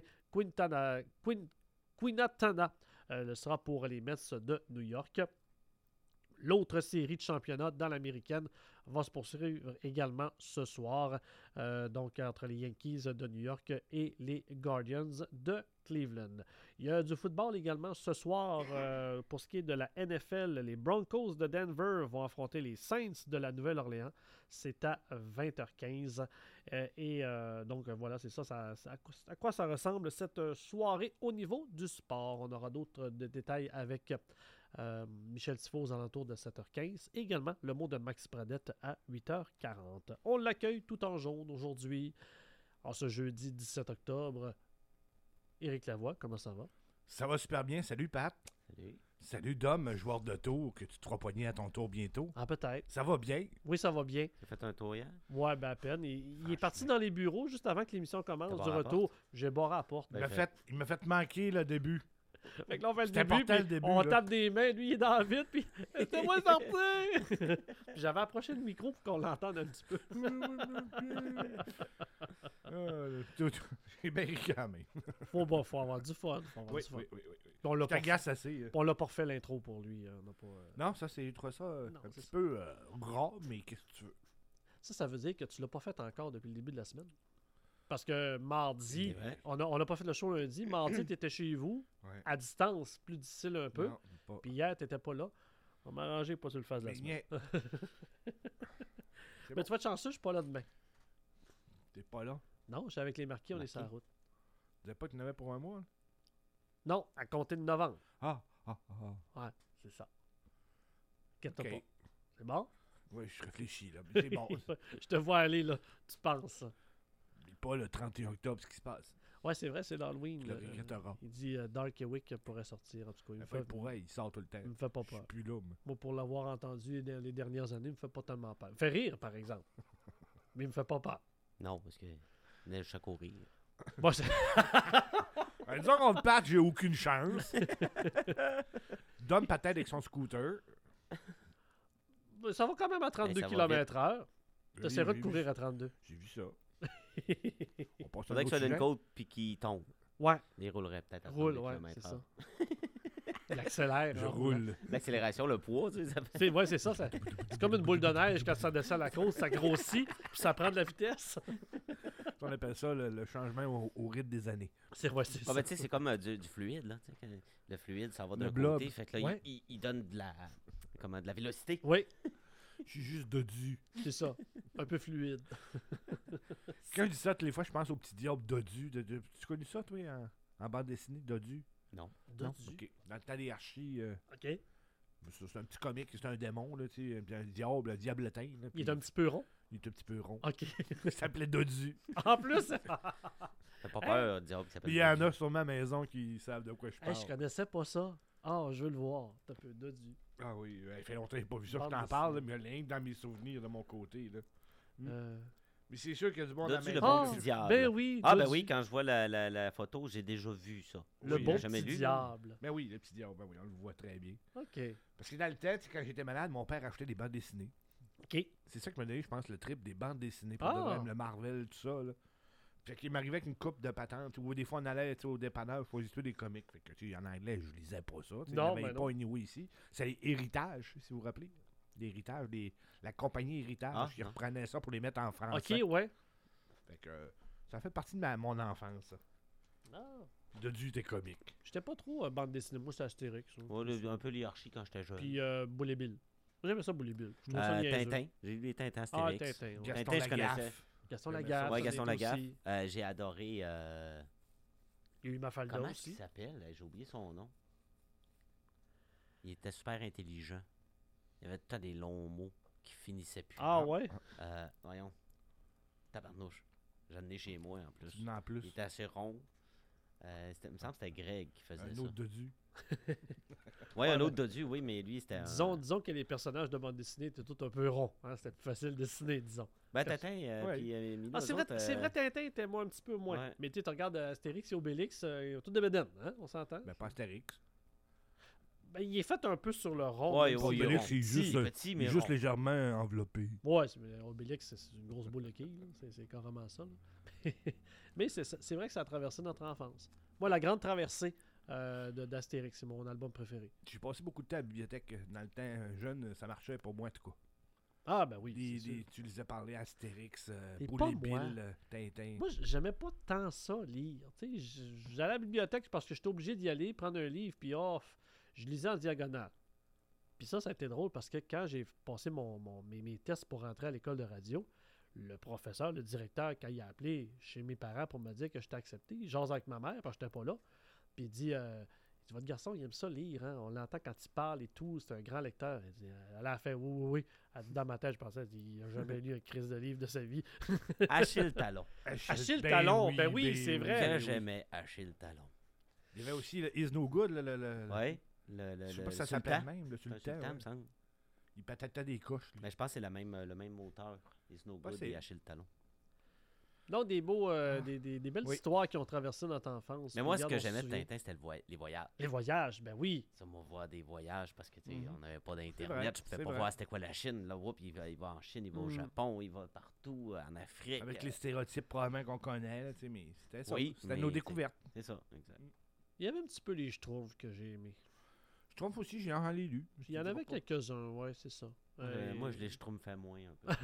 Quinatana le sera pour les Mets de New York. L'autre série de championnat dans l'américaine va se poursuivre également ce soir, donc entre les Yankees de New York et les Guardians de Cleveland. Il y a du football également ce soir pour ce qui est de la NFL. Les Broncos de Denver vont affronter les Saints de la Nouvelle-Orléans. C'est à 20h15. Donc voilà, c'est ça, à quoi ça ressemble cette soirée au niveau du sport. On aura d'autres détails avec Michel Tifo aux alentours de 7h15. Et également, le mot de Max Pradette à 8h40. On l'accueille tout en jaune aujourd'hui, en ce jeudi 17 octobre. Éric Lavoie, comment ça va? Ça va super bien. Salut, Pat. Salut. Salut, Dom, joueur de tour, que tu te feras poigner à ton tour bientôt. Ah, peut-être. Ça va bien? Oui, ça va bien. Tu as fait un tour hier? Ouais, ben à peine. Il est parti dans les bureaux juste avant que l'émission commence. Du retour, j'ai barré à la porte. Il m'a fait manquer le début. Fait que là, on fait C'était le début, on là. tape des mains, lui il est dans le vide, puis laissez-moi sortir! J'avais approché le micro pour qu'on l'entende un petit peu. J'ai bien ricamé. Faut avoir du fun. Oui. On t'agace assez. On l'a pas refait l'intro pour lui. Non, ça, je trouve ça un petit peu gras, mais qu'est-ce que tu veux? Ça veut dire que tu l'as pas fait encore depuis le début de la semaine? Parce que mardi, on n'a pas fait le show lundi. Mardi, tu étais chez vous, à distance, plus difficile un peu. Puis hier, tu n'étais pas là. On m'a arrangé pas sur le face de la semaine. Mais tu vas être chanceux, je suis pas là demain. T'es pas là? Non, je suis avec les marquis, on est sur la route. Tu savais pas que tu en avais pour un mois? Là? Non, à compter de novembre. Ah. Ouais, c'est ça. Inquiète-toi pas. C'est bon? Oui, je réfléchis, là. Mais c'est bon. Je te vois aller, là. Tu penses. Pas le 31 octobre, ce qui se passe. Ouais, c'est vrai, c'est l'Halloween. Il dit Dark Ewick pourrait sortir, en tout cas. Il sort tout le temps. Il me fait pas peur. Je suis plus là. Moi, pour l'avoir entendu les dernières années, il me fait pas tellement peur. Il me fait rire, par exemple. Mais il me fait pas peur. Non, parce que neige à courir. Bon, disons qu'on le parte, j'ai aucune chance. Donne peut-être avec son scooter. Ça va quand même à 32 km/h. Tu essaieras de courir à 32. J'ai vu ça. Faudrait que ça donne une côte puis qu'il tombe. Ouais. Il roulerait peut-être à 32 km/h. C'est ça. Il accélère. Je roule. L'accélération, le poids, tu sais. C'est ça. C'est comme une boule de neige quand ça descend la côte, ça grossit, puis ça prend de la vitesse. On appelle ça le changement au rythme des années. C'est Ah, ben, tu sais, c'est comme du fluide, là. Tu sais, quand le fluide, ça va Le d'un blob. côté. Fait que là, Ouais. il donne de la vélocité. Oui, Je suis juste dodu. c'est ça. Un peu fluide. Quand je dis ça, toutes les fois, je pense au petit diable dodu. Tu connais ça, toi, en bande dessinée, dodu? Non. Non? Dodu. OK. Dans le temps des archis, OK. c'est un petit comique, c'est un démon, là, tu sais, puis un diable, un diabletin. Là, Il puis est un petit peu rond. il est un petit peu rond. OK. Il s'appelait dodu. En plus, T'as pas peur, diable, qui s'appelle. Puis il y en a sur ma maison qui savent de quoi je parle. hey, je connaissais pas ça. Ah, je veux le voir. T'as un peu Dodu. Ah oui, il fait longtemps que j'ai pas vu ça, je Bande t'en dessinée. parle, là, mais il y a rien que dans mes souvenirs de mon côté. Là. Euh, Mais c'est sûr qu'il y a du monde à la Dodu, le maison. bon Ah, petit diable. ben oui. Ah, ben Dodu. oui, quand je vois la photo, j'ai déjà vu ça. Le Oui, bon j'ai jamais petit lu, diable. Ben oui, le petit diable, ben oui, on le voit très bien. OK. Parce que dans le temps, tu sais, quand j'étais malade, mon père achetait des bandes dessinées. OK. C'est ça qui m'a donné, je pense, le trip des bandes dessinées. Pour Ah! de même, le Marvel, tout ça. Là. Fait qu'il m'arrivait avec une coupe de patentes. Ou des fois, on allait tu sais, au dépanneur, je choisissais des comics. Fait que, tu sais, en anglais, je lisais pas ça. Tu sais, Non, il n'y avait ben pas non. anyway ici. C'est Héritage, si vous vous rappelez. L'Héritage, la compagnie Héritage Ah, qui non. reprenait ça pour les mettre en français. OK, ouais. Fait que ça fait partie de mon enfance, ça. Ah. Dodu était comique. J'étais pas trop bande dessinée. Moi, c'était Astérix. Ouais, un peu l'hierarchie quand j'étais jeune. Puis Boule et Bill. J'aimais ça, Boule et Bill. Je trouvais ça niaiseux. Tintin. J'ai lu les Tintins Ah, Astérix. Tintin. Ouais. Gaston Tintin, je Lagaffe. connaissais. Gaston J'aimais Lagaffe. ça. Ouais, ça Gaston l'était Lagaffe. aussi. J'ai adoré. Il y a eu Mafalda Comment aussi. il s'appelle? J'ai oublié son nom. Il était super intelligent. Il avait tout le temps des longs mots qui finissaient plus. Ah ouais? Voyons. Tabarnouche. J'en ai chez moi en plus. En Il plus, était assez rond. Il me semble que c'était Greg qui faisait un ça. autre Dodu. Ouais, un autre Dodu, oui, mais lui, c'était un... Disons que les personnages de bande dessinée étaient tous un peu ronds. Hein? C'était plus facile de dessiner, disons. Ben, Tintin, Ouais. puis Milo, Ah, c'est eux vrai, autres, c'est vrai, Tintin était moi un petit peu moins. Ouais. Mais tu regardes Astérix et Obélix, ils ont tous des bédaines, hein? On s'entend? Ben, pas Astérix. Ben, il est fait un peu sur le rond. Ouais, même ouais, si- il est Obélix, rond. c'est juste, Petit, mais rond. légèrement enveloppé. Ouais, Obélix, c'est une grosse boule de quilles. Là. C'est carrément ça. Là. Mais c'est vrai que ça a traversé notre enfance. Moi, La Grande Traversée d'Astérix, c'est mon album préféré. J'ai passé beaucoup de temps à la bibliothèque dans le temps jeune, ça marchait pour moi en tout cas. Ah, ben oui. c'est sûr. Tu lisais parler Astérix, Et Boule pas et moi. Bill, Tintin. Moi, j'aimais pas tant ça, lire. Tu sais, j'allais à la bibliothèque parce que j'étais obligé d'y aller, prendre un livre, puis je lisais en diagonale. Puis ça a été drôle parce que quand j'ai passé mes tests pour rentrer à l'école de radio, le professeur, le directeur, quand il a appelé chez mes parents pour me dire que j'étais accepté, il jase avec ma mère parce que j'étais pas là. Puis il dit votre garçon, il aime ça lire, hein? On l'entend quand il parle et tout, c'est un grand lecteur. Elle dit, elle a fait oui. Dans ma tête, je pensais, il n'a jamais lu un crise de livre de sa vie. Achille Talon. Achille Talon, ben oui, c'est vrai. Que j'aimais Achille Talon. Il y avait aussi le Is No Good, le Ouais. je sais pas si ça Sultan. s'appelle même, le C'est un Sultan. Sultan, ouais. me semble. Il patatait des couches. lui. Mais je pense que c'est le même auteur. Les Snowgood Ouais, c'est- et Achille Talon. Non, des belles Oui. histoires qui ont traversé notre enfance. Mais moi, Regarde, ce que on se j'aimais de souvient. Tintin, c'était les voyages. Les voyages, ben oui. Ça, moi, voir des voyages parce que, tu sais, Mhm. on n'avait pas vrai, d'Internet. Je pouvais c'est pas vrai. voir c'était quoi la Chine. Là, Oups, il va en Chine, il va au Mhm. Japon, il va partout, en Afrique. Avec les stéréotypes probablement qu'on connaît, là, tu sais, mais c'était ça. Oui, C'était mais nos c'est- découvertes. C'est ça, exact. Il y avait un petit peu les je trouve que j'ai aimé. Je trouve aussi, j'ai en ai lu. Il y en avait quelques-uns, ouais, c'est ça. Moi, je les schtroumpfais moins un peu.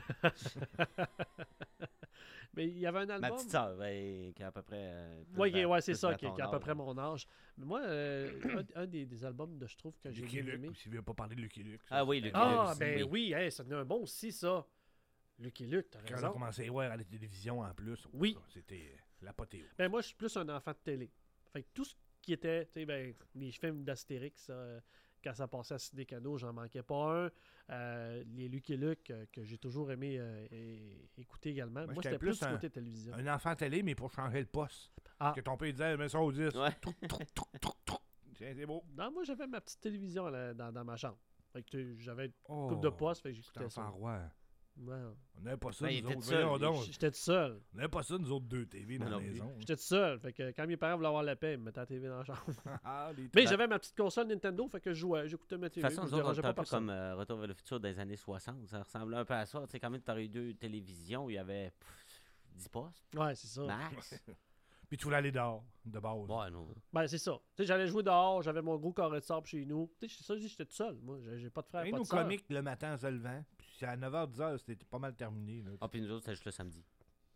Mais il y avait un album. Ma petite sœur, qui a à peu près. Ouais, c'est plus ça, vers qui ton a à peu âge. près mon âge. Mais moi, un des albums de je trouve que j'ai Lucky bien Luke, aimé. si tu veux pas parler de Lucky Luke. Ah oui, Lucky Ah, Luke, ben oui. oui, hey, ça en est un bon aussi, ça. Lucky Luke, t'as Quand on a raison. commencé à voir à la télévision en plus, Oui. ça, c'était l'apothéose. Ben moi, je suis plus un enfant de télé. Fait que tout ce qui était, tu sais, ben, les films d'Astérix, quand ça passait à Ciné Cano, j'en manquais pas un. Les Lucky Luke, que j'ai toujours aimé écouter également. Moi, j'étais c'était plus plus du côté télévision. Un enfant télé, mais pour changer le poste. Ah. Que ton père disait, mets ça au 10. Ouais. Tiens, c'est beau. Non, moi, j'avais ma petite télévision dans ma chambre. Fait que j'avais une Oh, coupe de poste, fait que j'écoutais c'était ça. enfant roi. Ouais. On n'avait pas ça, Ben, il nous était autres. seul, Voyons lui. donc. J'étais tout seul. On n'avait pas ça, nous autres, deux TV dans Moi la non plus. maison. J'étais tout seul. Fait que quand mes parents voulaient avoir la paix, ils me mettaient la TV dans la chambre. Ah, les Mais j'avais ma petite console Nintendo, fait que je jouais, j'écoutais ma De TV. toute façon, je nous autres, on dérangeais était pas un peu personne. comme Retour vers le futur des années 60. Ça ressemblait un peu à ça. Tu sais, quand même, tu aurais eu 2 télévisions, il y avait 10 postes, Ouais, c'est ça. max. Puis tu voulais aller dehors, de base. Ouais, non. Ben, c'est ça. Tu sais, j'allais jouer dehors, j'avais mon gros carré de sable chez nous. Tu sais, c'est ça, je dis, j'étais tout seul. Moi, j'ai pas de frère, Et pas nos de sœur. comiques le matin en se levant. Puis à 9h, 10h, c'était pas mal terminé. Là. Ah, puis nous autres, c'était juste le samedi.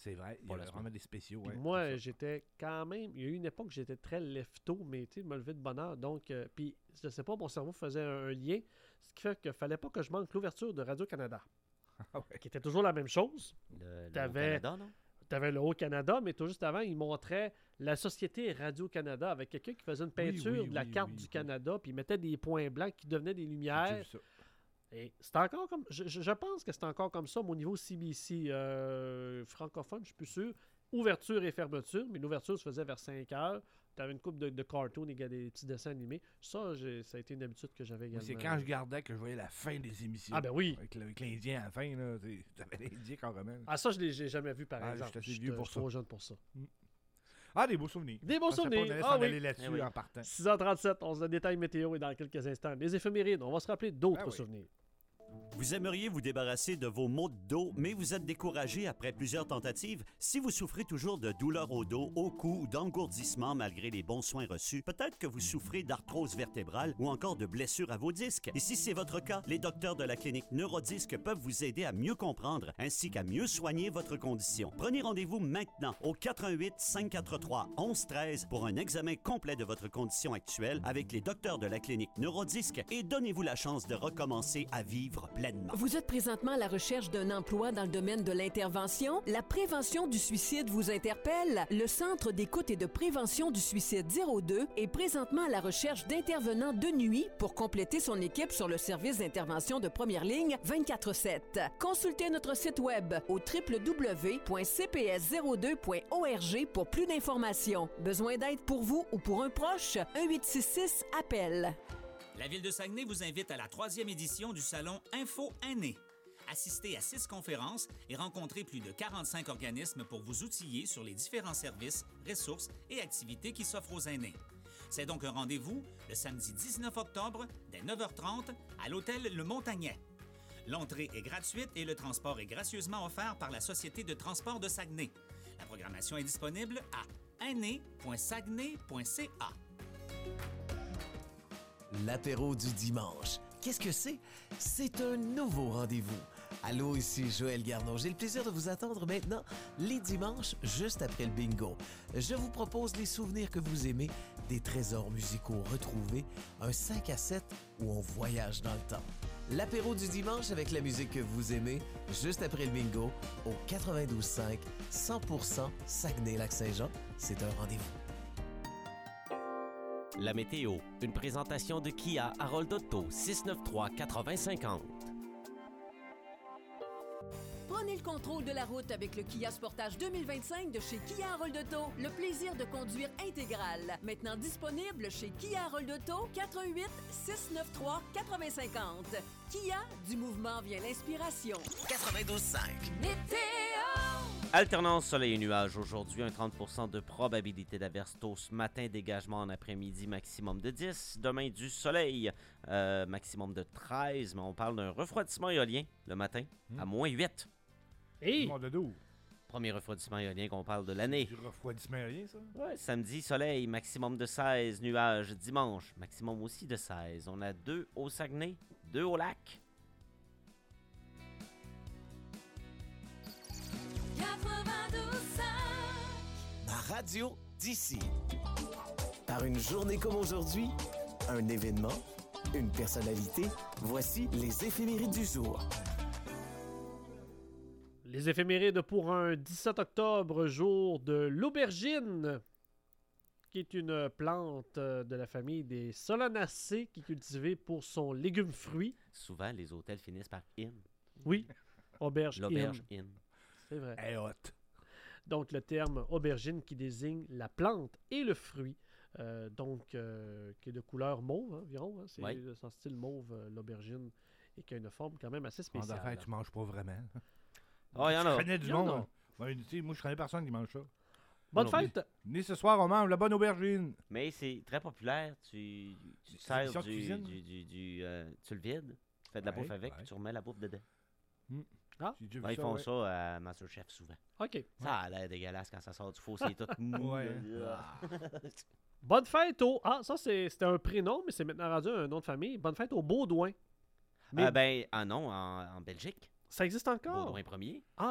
C'est vrai, il y Pour a la vraiment semaine. des spéciaux. Puis ouais, moi, c'est ça. j'étais quand même. Il y a eu une époque où j'étais très lève-tôt, mais tu sais, me lever de bonne heure. Donc, puis, je sais pas, mon cerveau faisait un lien. Ce qui fait qu'il fallait pas que je manque l'ouverture de Radio-Canada, Ah ouais. qui était toujours la même chose. Le T'avais- Canada, non? Tu avais le Haut-Canada, mais tout juste avant, il montrait la société Radio-Canada avec quelqu'un qui faisait une peinture oui, de la oui, carte oui, du oui. Canada, puis il mettait des points blancs qui devenaient des J'ai lumières. vu ça. Et c'est encore comme. Je pense que c'est encore comme ça, au niveau CBC francophone, je suis plus sûr. Ouverture et fermeture, mais l'ouverture se faisait vers 5 heures. Tu avais une coupe de cartoons, des petits dessins animés. Ça, ça a été une habitude que j'avais Moi, également. c'est quand je gardais que je voyais la fin des émissions. Ah, ben oui. Avec l'Indien à la fin, là. T'avais l'Indien carrément. Ah, ça, je l'ai jamais vu, par Ah, exemple. j'étais assez Je vieux suis pour ça. trop jeune pour ça. Ah, des beaux souvenirs. Des beaux Je pensais pas souvenirs. qu'on allait Ah s'en oui. aller là-dessus Eh oui. en partant. 6h37, on se donne détail météo et dans quelques instants. Les éphémérides, on va se rappeler d'autres Ah oui. souvenirs. Vous aimeriez vous débarrasser de vos maux de dos, mais vous êtes découragé après plusieurs tentatives? Si vous souffrez toujours de douleurs au dos, au cou ou d'engourdissement malgré les bons soins reçus, peut-être que vous souffrez d'arthrose vertébrale ou encore de blessures à vos disques. Et si c'est votre cas, les docteurs de la clinique Neurodisc peuvent vous aider à mieux comprendre ainsi qu'à mieux soigner votre condition. Prenez rendez-vous maintenant au 88 543 1113 pour un examen complet de votre condition actuelle avec les docteurs de la clinique Neurodisc et donnez-vous la chance de recommencer à vivre pleinement. Vous êtes présentement à la recherche d'un emploi dans le domaine de l'intervention? La prévention du suicide vous interpelle? Le Centre d'écoute et de prévention du suicide 02 est présentement à la recherche d'intervenants de nuit pour compléter son équipe sur le service d'intervention de première ligne 24/7. Consultez notre site web au www.cps02.org pour plus d'informations. Besoin d'aide pour vous ou pour un proche? 1-866-APPEL. La Ville de Saguenay vous invite à la 3e édition du salon Info Aîné. Assistez à 6 conférences et rencontrez plus de 45 organismes pour vous outiller sur les différents services, ressources et activités qui s'offrent aux aînés. C'est donc un rendez-vous le samedi 19 octobre dès 9h30 à l'hôtel Le Montagnet. L'entrée est gratuite et le transport est gracieusement offert par la Société de transport de Saguenay. La programmation est disponible à aîné.saguenay.ca. L'apéro du dimanche. Qu'est-ce que c'est? C'est un nouveau rendez-vous. Allô, ici Joël Garneau. J'ai le plaisir de vous attendre maintenant les dimanches, juste après le bingo. Je vous propose les souvenirs que vous aimez, des trésors musicaux retrouvés, un 5 à 7 où on voyage dans le temps. L'apéro du dimanche avec la musique que vous aimez, juste après le bingo, au 92.5, 100% Saguenay-Lac-Saint-Jean. C'est un rendez-vous. La météo, une présentation de Kia Harold Auto, 693-8050. Prenez le contrôle de la route avec le Kia Sportage 2025 de chez Kia Harold Auto. Le plaisir de conduire intégral. Maintenant disponible chez Kia Harold Auto, 418-693-8050. Kia, du mouvement vient l'inspiration. 92.5. Météo! Alternance soleil et nuages aujourd'hui, un 30% de probabilité d'averse tôt ce matin, dégagement en après-midi, maximum de 10. Demain, du soleil, maximum de 13, mais on parle d'un refroidissement éolien le matin, à moins 8. Hey! Monde de dos. Premier refroidissement éolien qu'on parle de l'année. Du refroidissement aérien, ça? Ouais, samedi, soleil, maximum de 16, nuages. Dimanche, maximum aussi de 16. On a 2 au Saguenay, 2 au lac. Ma radio d'ici. Par une journée comme aujourd'hui, un événement, une personnalité, voici les éphémérides du jour. Les éphémérides pour un 17 octobre, jour de l'aubergine, qui est une plante de la famille des Solanacées qui est cultivée pour son légume-fruit. Souvent, les hôtels finissent par in. Oui, auberge L'auberge in. in. C'est vrai. Elle est hot. Donc, le terme aubergine qui désigne la plante et le fruit, qui est de couleur mauve environ. Hein, c'est Oui. son style mauve, l'aubergine, et qui a une forme quand même assez En spéciale. affaires, tu manges pas vraiment. Oh, il y en Je a. connais du Il y en monde. a. Ouais, tu sais, moi, je connais personne qui mange ça. Bonne Non, mais- fête! Venez ce soir, on mange la bonne aubergine. Mais c'est très populaire. Tu C'est sers une émission de du, cuisine. tu le vides, tu fais de la Ouais, bouffe avec, ouais. puis tu remets la bouffe dedans. J'ai déjà vu Ouais, ils ça, font ouais. ça à Masterchef souvent. OK. Ça a l'air dégueulasse quand ça sort du four, c'est tout mou. Ouais. là. Bonne fête au... Ah, ça, c'était un prénom, mais c'est maintenant rendu un nom de famille. Bonne fête au Baudouin. Mais Non, en Belgique. ça existe encore? Baudouin premier. Ah, ben oui.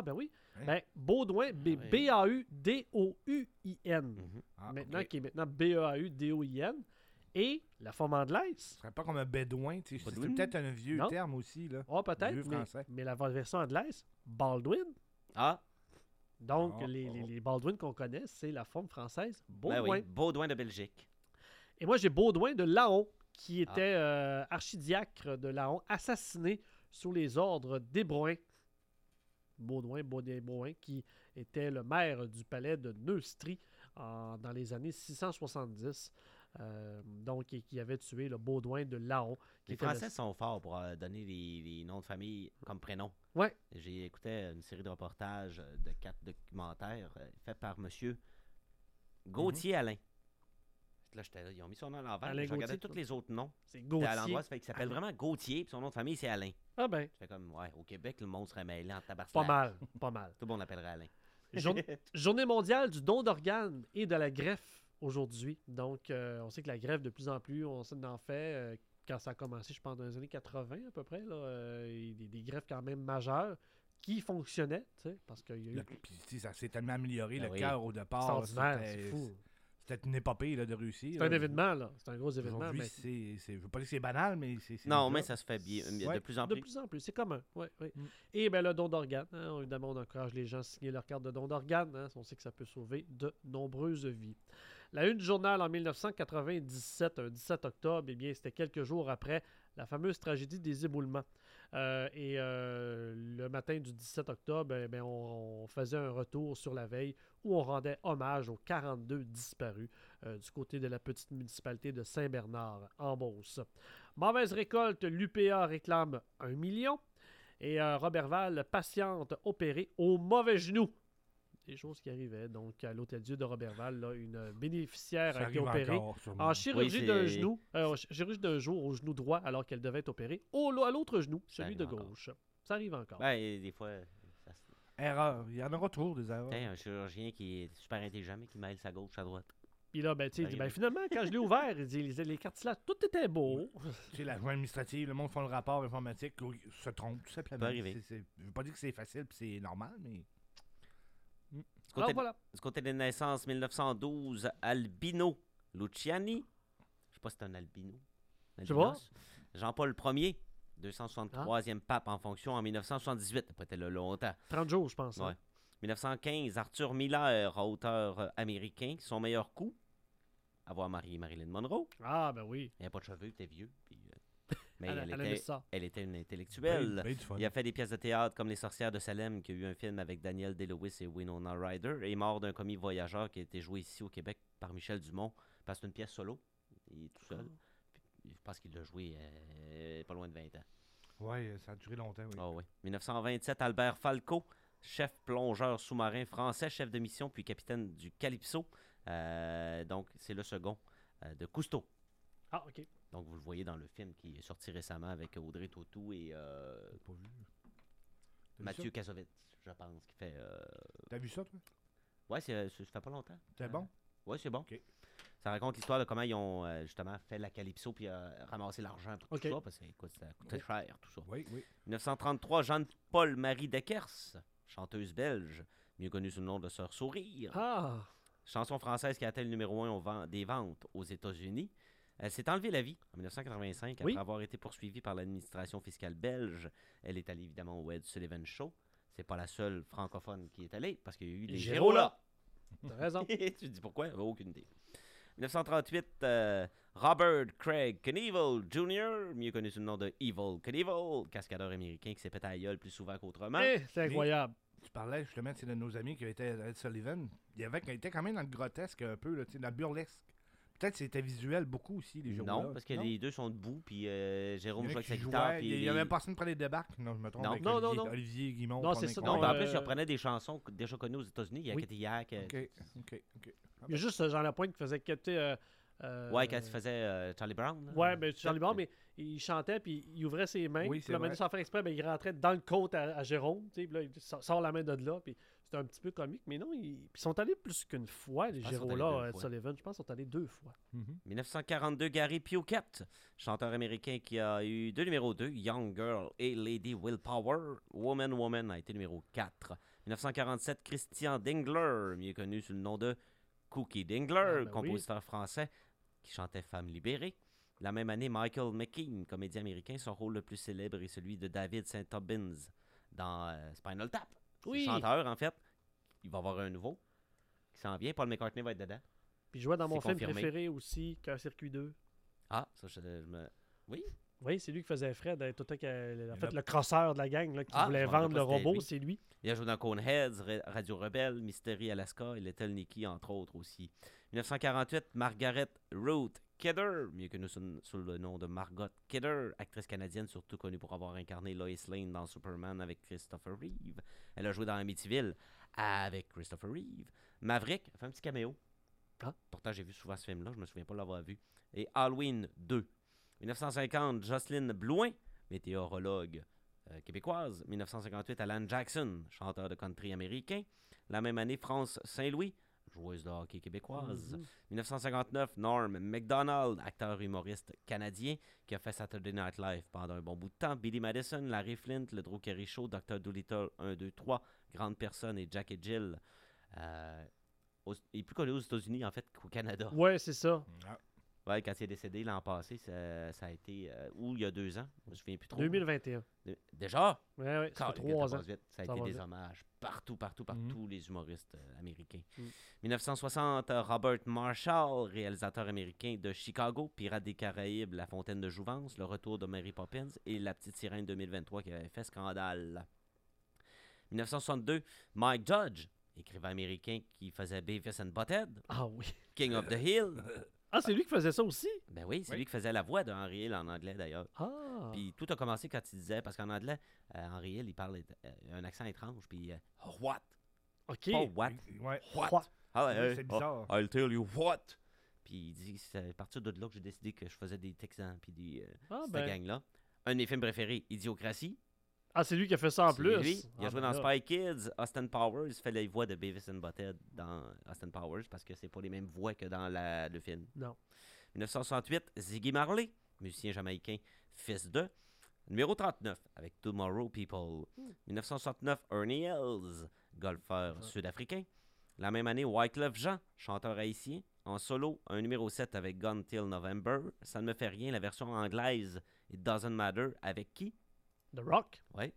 Ben, Baudouin, B-A-U-D-O-U-I-N. Maintenant, qui est maintenant B-E-A-U-D-O-I-N. Et la forme anglaise. Ce serait pas comme un bédouin, tu sais. C'est peut-être un vieux terme aussi, là. Ah, peut-être, Vieux français. mais la version anglaise, Baldwin. Ah. Donc, les Baldwin qu'on connaît, c'est la forme française Baudouin. Ben oui, Baudouin de Belgique. Et moi, j'ai Baudouin de Laon, qui était archidiacre de Laon, assassiné sous les ordres d'Hébroin. Baudouin qui était le maire du palais de Neustrie dans les années 670. Donc, qui avait tué le Baudouin de Laon. Les Français sont forts pour donner les noms de famille comme prénom. Ouais. J'ai écouté une série de reportages de 4 documentaires faits par M. Gauthier Alain. Là, j'étais là, ils ont mis son nom à l'envers. Je regardais tous les autres noms. C'est Gauthier. À l'endroit, ça fait qu'il s'appelle vraiment Gauthier, puis son nom de famille, c'est Alain. Ah ben. Ça fait comme, ouais, au Québec, le monde serait mêlé en tabarnak. Pas mal. Tout le monde l'appellerait Alain. Journée mondiale du don d'organes et de la greffe aujourd'hui. Donc, on sait que la greffe, de plus en plus, on en fait. Quand ça a commencé, je pense, dans les années 80 à peu près, là, des greffes quand même majeures qui fonctionnaient, tu sais, parce qu'il y a eu... Puis, ça s'est tellement amélioré, Ben le cœur au départ. C'est fou. C'était une épopée là, de réussir. C'est un événement, là. C'est un gros événement. Aujourd'hui, je ne veux pas dire que c'est banal, mais c'est... Non, mais ça se fait bien, de plus en plus. De plus en plus, c'est commun, oui. Et bien, le don d'organes, hein, évidemment, on encourage les gens à signer leur carte de don d'organes. Hein, on sait que ça peut sauver de nombreuses vies. La une du journal en 1997, un 17 octobre, eh bien, c'était quelques jours après la fameuse tragédie des éboulements. Le matin du 17 octobre, eh bien, on faisait un retour sur la veille où on rendait hommage aux 42 disparus du côté de la petite municipalité de Saint-Bernard, en Beauce. Mauvaise récolte, l'UPA réclame 1 million. Et Robertval patiente opérée au mauvais genou. Des choses qui arrivaient. Donc, à l'Hôtel-Dieu de Robertval, là, une bénéficiaire a été opérée en chirurgie d'un genou, chirurgie d'un jour au genou droit, alors qu'elle devait être opérée à l'autre genou, celui de gauche. Ça arrive encore. Ben, des fois... Erreur. Il y en aura toujours des erreurs. Un chirurgien qui est super intelligent, mais qui mêle sa gauche à droite. Puis là, il dit, finalement, quand je l'ai ouvert, il dit, les cartilages, tout était beau. Tu sais, la loi administrative, le monde font le rapport informatique, se trompe, tout simplement. Ça peut arriver. Je ne veux pas dire que c'est facile et c'est normal, mais... Du côté des naissances, 1912, Albino Luciani. Je ne sais pas si c'est un albino. Je sais pas. Jean-Paul Ier, 263e pape en fonction en 1978. Il n'a pas été là longtemps. 30 jours, je pense. Ouais. 1915, Arthur Miller, auteur américain. Son meilleur coup, avoir marié Marilyn Monroe. Ah, ben oui. Il n'avait pas de cheveux, il était vieux. Puis, mais elle était une intellectuelle. Il a fait des pièces de théâtre comme Les Sorcières de Salem, qui a eu un film avec Daniel Day-Lewis et Winona Ryder, et Mort d'un commis voyageur qui a été joué ici au Québec par Michel Dumont, parce que c'est une pièce solo. Il est tout seul. Je pense qu'il l'a joué pas loin de 20 ans. Oui, ça a duré longtemps, oui. Oh, oui. 1927, Albert Falco, chef plongeur sous-marin français, chef de mission, puis capitaine du Calypso. Donc, c'est le second de Cousteau. Ah, OK. Donc, vous le voyez dans le film qui est sorti récemment avec Audrey Tautou et pas vu. Mathieu Kassovitz, je pense, qui fait... T'as vu ça, toi? Ouais, ça fait pas longtemps. C'est bon? Ouais, c'est bon. Okay. Ça raconte l'histoire de comment ils ont justement fait la Calypso puis ramassé l'argent pour tout ça, parce que écoute, ça coûtait cher, tout ça. Oui. 1933, Jeanne-Paul-Marie Deckers, chanteuse belge, mieux connue sous le nom de Sœur Sourire. Ah! Chanson française qui a atteint le numéro 1 des ventes aux États-Unis. Elle s'est enlevée la vie en 1985 après avoir été poursuivie par l'administration fiscale belge. Elle est allée évidemment au Ed Sullivan Show. C'est pas la seule francophone qui est allée parce qu'il y a eu les Gérola. T'as raison. Tu te dis pourquoi? Aucune idée. 1938, Robert Craig Knievel Jr., mieux connu sous le nom de Evil Knievel, cascadeur américain qui s'est pété à la gueule plus souvent qu'autrement. C'est incroyable. Tu parlais justement de nos amis qui étaient à Ed Sullivan. Il était quand même dans le grotesque un peu, là, dans le burlesque. Peut-être que c'était visuel beaucoup aussi, les Gérola. Non, parce que les deux sont debout, puis Jérôme joue avec sa guitare. Il y avait personne pour les débarques. Non, je me trompe. Non. Olivier Guimond. Non, c'est ça. Non, en plus, il reprenait des chansons déjà connues aux États-Unis. Il y a Cadillac. OK. Il y a juste Jean Lapointe qui faisait capter... ouais, quand il faisait Charlie Brown. Là. Ouais, mais Charlie Brown, mais il chantait, puis il ouvrait ses mains. Oui, puis là, sans faire exprès, il rentrait dans le côte à Jérôme. Puis là, il sort la main de là, puis c'était un petit peu comique. Mais non, ils sont allés plus qu'une fois, les Gérola à Sullivan. Je pense qu'ils sont allés 2 fois. 1942, Gary Puckett, chanteur américain qui a eu 2 numéros 2, Young Girl et Lady Willpower. Woman a été numéro 4. 1947, Christian Dingler, mieux connu sous le nom de Cookie Dingler, compositeur français qui chantait Femme libérée. La même année, Michael McKean, comédien américain, son rôle le plus célèbre est celui de David St. Albans dans Spinal Tap. Oui. Chanteur, en fait. Il va y avoir un nouveau qui s'en vient. Paul McCartney va être dedans. Puis il jouait dans mon film confirmé. préféré aussi, Cœur Circuit 2. Ah, ça, je me... Oui. Oui, c'est lui qui faisait Fred. En fait, le crosseur de la gang là, qui voulait je me vendre le rappelle pas, robot, c'était c'est lui. Il a joué dans Coneheads, Radio Rebelle, Mystery Alaska et Little Nicky, entre autres aussi. 1948, Margaret Ruth Kidder, mieux que nous sous le nom de Margot Kidder, actrice canadienne surtout connue pour avoir incarné Lois Lane dans Superman avec Christopher Reeve. Elle a joué dans Amityville avec Christopher Reeve. Maverick a fait un petit caméo. Pourtant, j'ai vu souvent ce film-là, je me souviens pas de l'avoir vu. Et Halloween 2. 1950, Jocelyn Blouin, météorologue québécoise. 1958, Alan Jackson, chanteur de country américain. La même année, France Saint-Louis, joueuse de hockey québécoise. 1959, Norm Macdonald, acteur humoriste canadien qui a fait Saturday Night Live pendant un bon bout de temps. Billy Madison, Larry Flint, le Drew Carey Show, Dr. Dolittle 1, 2, 3, Grande Personne et Jack et Jill. Il est plus connu aux États-Unis en fait qu'au Canada. Ouais, c'est ça. Ouais, quand il est décédé l'an passé, ça a été... ou il y a 2 ans, je me souviens plus trop. 2021. Déjà? Ouais, ça fait 3 ans. Ça a été des hommages partout, par tous les humoristes américains. 1960, Robert Marshall, réalisateur américain de Chicago, Pirates des Caraïbes, La Fontaine de Jouvence, Le Retour de Mary Poppins et La Petite Sirène 2023 qui avait fait scandale. 1962, Mike Judge, écrivain américain qui faisait Beavis and Butthead. Ah oui. King of the Hill. Ah, c'est lui qui faisait ça aussi? Ben oui, c'est lui qui faisait la voix de Henry Hill en anglais d'ailleurs. Ah. Puis tout a commencé quand il disait, parce qu'en anglais, Henry Hill, il parle un accent étrange, puis what? OK. Pas what? Ouais. What? Ah, ouais, C'est bizarre. I'll tell you what? Puis il dit, c'est à partir de là que j'ai décidé que je faisais des Texans, puis cette gang-là. Un de mes films préférés, Idiocratie. Ah, c'est lui qui a fait ça en plus. Lui. Il a joué dans Spy Kids, Austin Powers. Il fait les voix de Beavis and Butthead dans Austin Powers parce que c'est pas les mêmes voix que dans le film. Non. 1968, Ziggy Marley, musicien jamaïcain, fils de. Numéro 39, avec Tomorrow People. 1969, Ernie Els, golfeur sud-africain. La même année, Wyclef Jean, chanteur haïtien. En solo, un numéro 7 avec Gone Till November. Ça ne me fait rien, la version anglaise, It Doesn't Matter, avec qui? The Rock. Oui.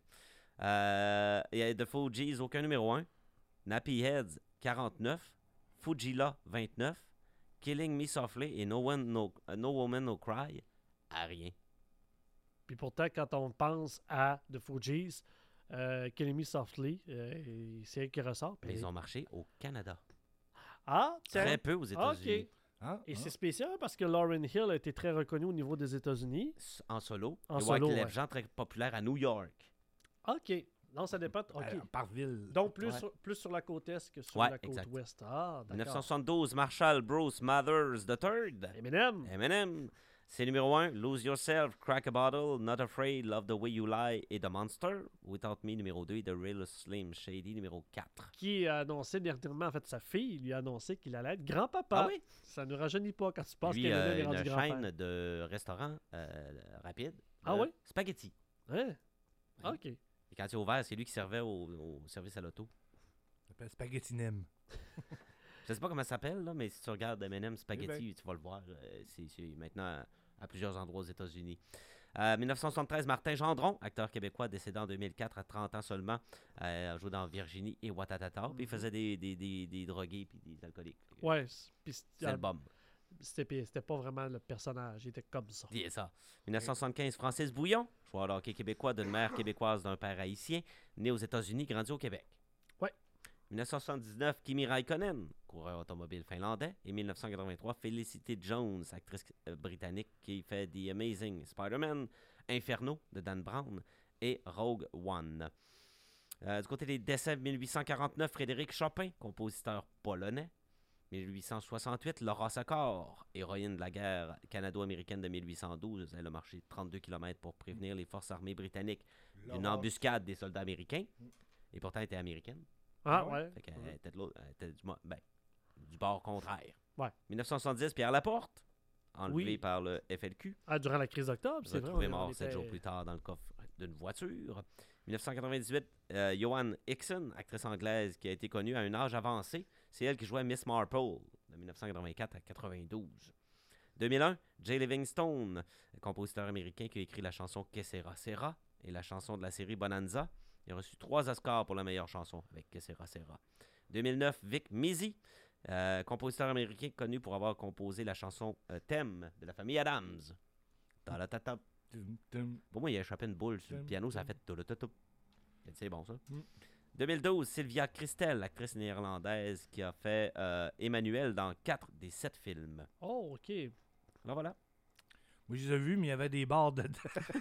Et The Fugees, aucun numéro 1. Nappy Heads, 49. Fujila, 29. Killing Me Softly et No Woman No Cry, à rien. Puis pourtant, quand on pense à The Fugees, Killing Me Softly, c'est elle qui ressort. Mais ils ont marché au Canada. Ah, tiens. Très peu aux États-Unis. Et c'est spécial parce que Lauryn Hill a été très reconnue au niveau des États-Unis. En solo. En et solo, Wyclef Jean, très populaire à New York. OK. Non, ça dépend. OK. Par ville. Donc, plus sur la côte est que sur la côte ouest. Ah, d'accord. 1972, Marshall Bruce Mathers III. Eminem. C'est numéro 1, Lose Yourself, Crack a Bottle, Not Afraid, Love the Way You Lie et The Monster. Without Me, numéro 2, et The Real Slim Shady, numéro 4. Qui a annoncé dernièrement, en fait, sa fille lui a annoncé qu'il allait être grand-papa. Ah oui? Ça ne rajeunit pas quand tu penses Lui, qu'Eminem est rendu une grand-père. chaîne de restaurants rapides. Ah oui? Spaghetti. Hein? Oui. OK. Et quand il est ouvert, c'est lui qui servait au service à l'auto. Ça s'appelle Spaghetti Nem. Je sais pas comment ça s'appelle, là, mais si tu regardes Eminem Spaghetti, tu vas le voir. C'est maintenant à plusieurs endroits aux États-Unis. 1973, Martin Gendron, acteur québécois décédé en 2004 à 30 ans seulement, a joué dans Virginie et Watatata. Puis il faisait des drogués puis des alcooliques. Ouais. C'est le bomb. C'était pas vraiment le personnage, il était comme ça. C'est ça. 1975, Francis Bouillon, joueur de hockey québécois d'une mère québécoise d'un père haïtien, né aux États-Unis, grandi au Québec. Ouais. 1979, Kimi Raikkonen, coureur automobile finlandais. Et 1983, Felicity Jones, actrice britannique qui fait The Amazing Spider-Man, Inferno de Dan Brown et Rogue One. Du côté des décès, 1849, Frédéric Chopin, compositeur polonais. 1868, Laura Sakar, héroïne de la guerre canado-américaine de 1812. Elle a marché 32 km pour prévenir les forces armées britanniques d'une embuscade des soldats américains. Et pourtant, elle était américaine. Ah ouais? Fait qu'elle était du bord contraire. Ouais. 1970, Pierre Laporte, enlevé par le FLQ. Ah, durant la crise d'octobre, c'est vrai. Retrouvé mort 7 jours plus tard dans le d'une voiture. 1998, Joan Hickson, actrice anglaise qui a été connue à un âge avancé. C'est elle qui jouait Miss Marple de 1984 à 92. 2001, Jay Livingstone, compositeur américain qui a écrit la chanson Que Sera Sera et la chanson de la série Bonanza. Il a reçu 3 Oscars pour la meilleure chanson avec Que Sera Sera. 2009, Vic Mizzy, compositeur américain connu pour avoir composé la chanson thème de la famille Adams. Ta-la-ta-ta. Pour moi, il a échappé une boule sur le piano, ça a fait tout. C'est bon, ça. 2012, Sylvia Kristel, actrice néerlandaise qui a fait Emmanuel dans 4 des 7 films. Oh, OK. Là, voilà. Moi, je les ai vus, mais il y avait des barres dedans.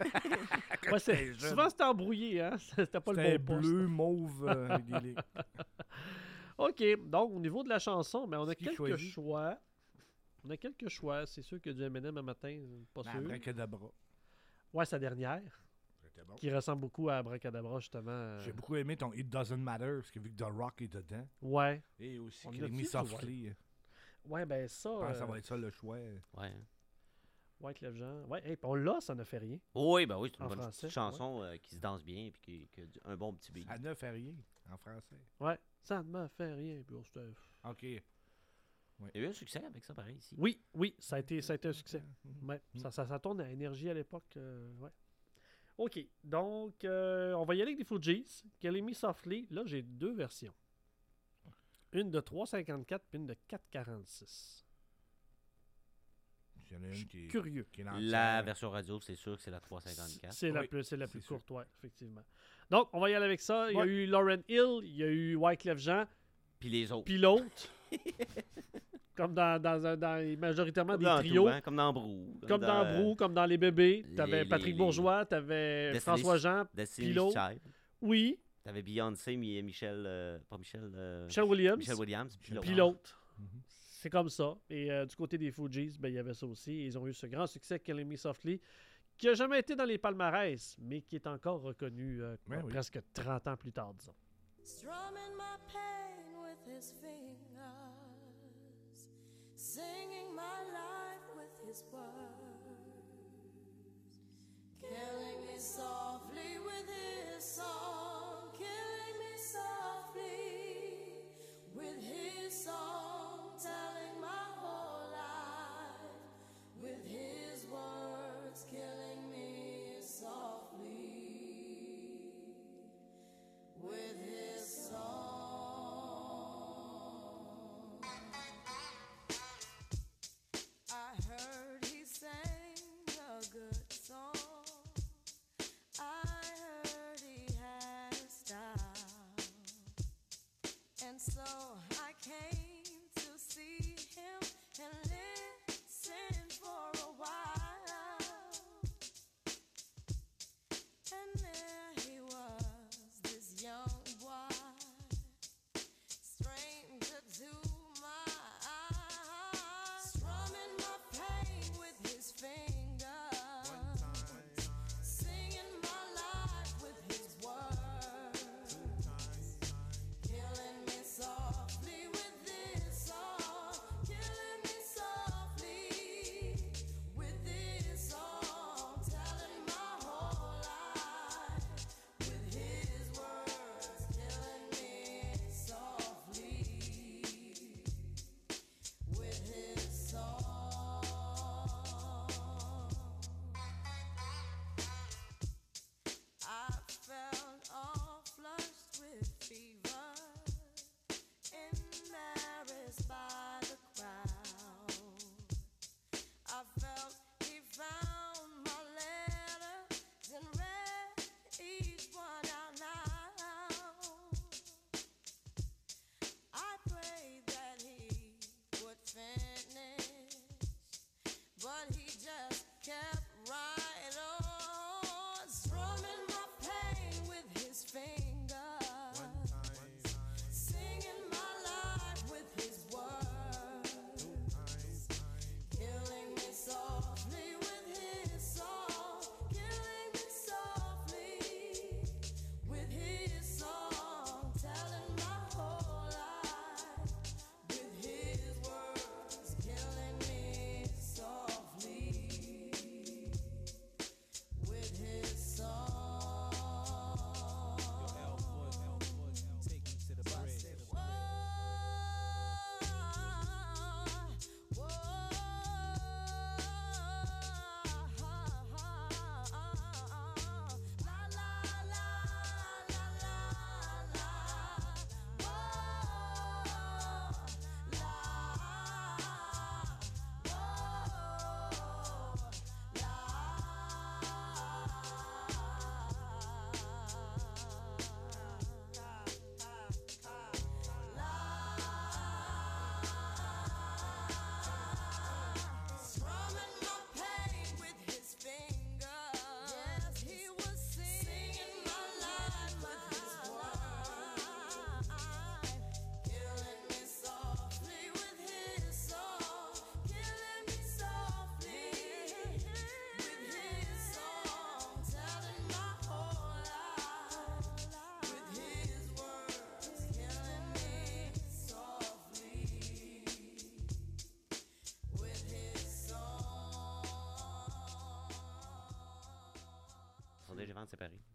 Ouais, souvent, c'était embrouillé, hein? C'était pas le bon poste. Bleu, mauve, avec des lignes. OK. Donc, au niveau de la chanson, on a quelques choix. On a quelques choix. C'est sûr que du M&M un matin, pas sûr. Abracadabra. Ouais, sa dernière. Bon. Qui ressemble beaucoup à Abracadabra, justement. J'ai beaucoup aimé ton It Doesn't Matter, parce que vu que The Rock est dedans. Ouais. Et aussi Killing Me Softly. Ouais, ben ça... Je pense que ça va être ça le choix. Ouais. Wyclef Jean. Ouais, hey, on l'a, ça ne fait rien. Oui, ben oui, c'est une bonne français, chanson qui se danse bien et qui a un bon petit beat. Ça ne fait rien en français. Ouais, ça ne me fait rien. Puis OK. Ouais. Il y a eu un succès avec ça, pareil, ici. Oui, ça a été un succès. Ouais, ça tourne à énergie à l'époque. Ouais. OK, donc on va y aller avec des Fugees. Killing Me Softly, là, j'ai 2 versions. Une de 3,54 puis une de 4,46. Il y en a une qui est curieux. Qui est la version radio, c'est sûr que c'est la 3,54. C'est la plus courte, ouais, effectivement. Donc, on va y aller avec ça. Il y a eu Lauryn Hill, il y a eu Wyclef Jean. Puis les autres. Puis l'autre. Comme dans majoritairement comme des trios. Tout, hein? Comme dans Brou. Comme dans Brou, comme dans Les Bébés. T'avais Patrick Bourgeois, t'avais François Jean. Puis l'autre. Oui. T'avais Beyoncé, Michel Williams. Michel Williams. Puis l'autre. C'est comme ça. Et du côté des Fugees, ben, il y avait ça aussi. Ils ont eu ce grand succès Killing Me Softly, qui n'a jamais été dans les palmarès, mais qui est encore reconnu presque 30 ans plus tard, disons. Strumming my pain with his fingers, singing my life with his words, killing me softly with his song, killing me softly with his song, telling my whole life with his words, killing me softly with his song. I heard he sang a good song. I heard he had a style.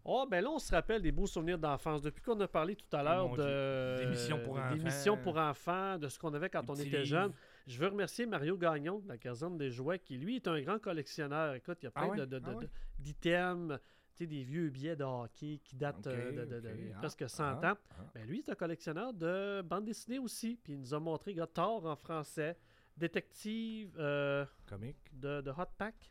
Oh, ben là, on se rappelle des beaux souvenirs d'enfance. Depuis qu'on a parlé tout à l'heure mon Dieu. D'émissions pour enfants, de ce qu'on avait quand Des on petits était livres. jeune. Je veux remercier Mario Gagnon de la Caserne des Jouets, qui lui est un grand collectionneur. Écoute, il y a plein d'items, tu sais, des vieux billets de hockey qui datent de presque 100 ans. Ben, lui, c'est un collectionneur de bande dessinée aussi. Puis il nous a montré Thor en français, Détective comique de Hot Pack.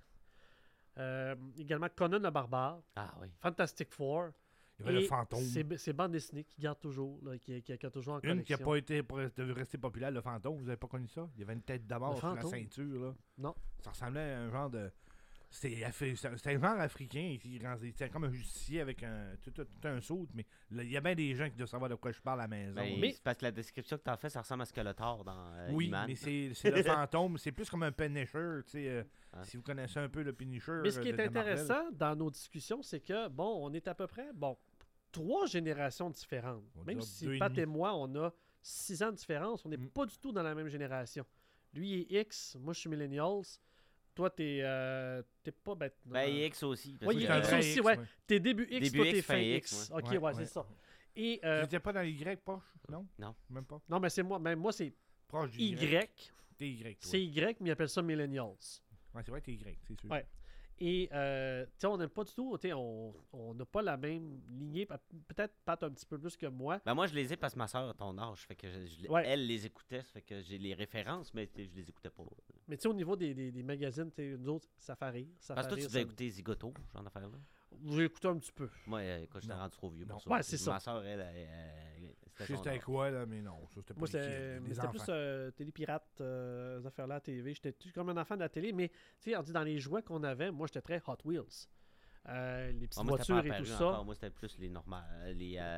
Également Conan le Barbare. Ah oui. Fantastic Four. Il y avait le fantôme. C'est bandes dessinées qui gardent toujours, là, qui a toujours en collection. Une qui n'a pas été de rester populaire, le fantôme. Vous n'avez pas connu ça? Il y avait une tête d'abord sur la ceinture. Là. Non. Ça ressemblait à un genre de... C'était un genre africain. C'était comme un justicier avec tout un saut. Mais il y a bien des gens qui doivent savoir de quoi je parle à la maison. Mais c'est parce que la description que tu as fait, ça ressemble à Skeletor dans oui, He-Man. mais c'est le fantôme. C'est plus comme un Punisher. Si vous connaissez un peu le Punisher. Mais ce qui est intéressant dans nos discussions, c'est que, bon, on est à peu près, 3 générations différentes. Même si Pat et moi, on a 6 ans de différence, on n'est pas du tout dans la même génération. Lui est X, moi je suis Millennials. Toi, t'es pas bête. X aussi. Oui, X aussi, ouais. T'es début X, toi, t'es fin X. Ouais. Ok, ouais, c'est ça. Et j'étais pas dans Y, poche? Non? Non. Même pas? Non, mais c'est moi. Même moi, c'est proche du Y. T'es Y, toi. C'est Y, mais ils appellent ça Millennials. Ouais, c'est vrai, t'es Y, c'est sûr. Ouais. Et, tu sais, on n'aime pas du tout, tu sais, on n'a pas la même lignée, peut-être Pat un petit peu plus que moi. Ben moi, je les ai parce que ma soeur a ton âge, fait que elle les écoutait, ça fait que j'ai les références, mais je les écoutais pas. Mais tu sais, au niveau des magazines, nous autres, ça fait rire. Parce que toi, tu devais écouter Zigoto, genre d'affaires là. J'ai écouté un petit peu. Moi, écoute, j'étais rendu trop vieux pour ça. Ouais, c'est ça. Ma soeur, c'était quoi, là, mais non, ça, c'était pas moi, c'était plus télépirate, ces affaires-là à TV. J'étais comme un enfant de la télé, mais tu sais, dans les jouets qu'on avait, moi, j'étais très Hot Wheels. Les petites voitures et tout ça. Moi, c'était plus les normales, les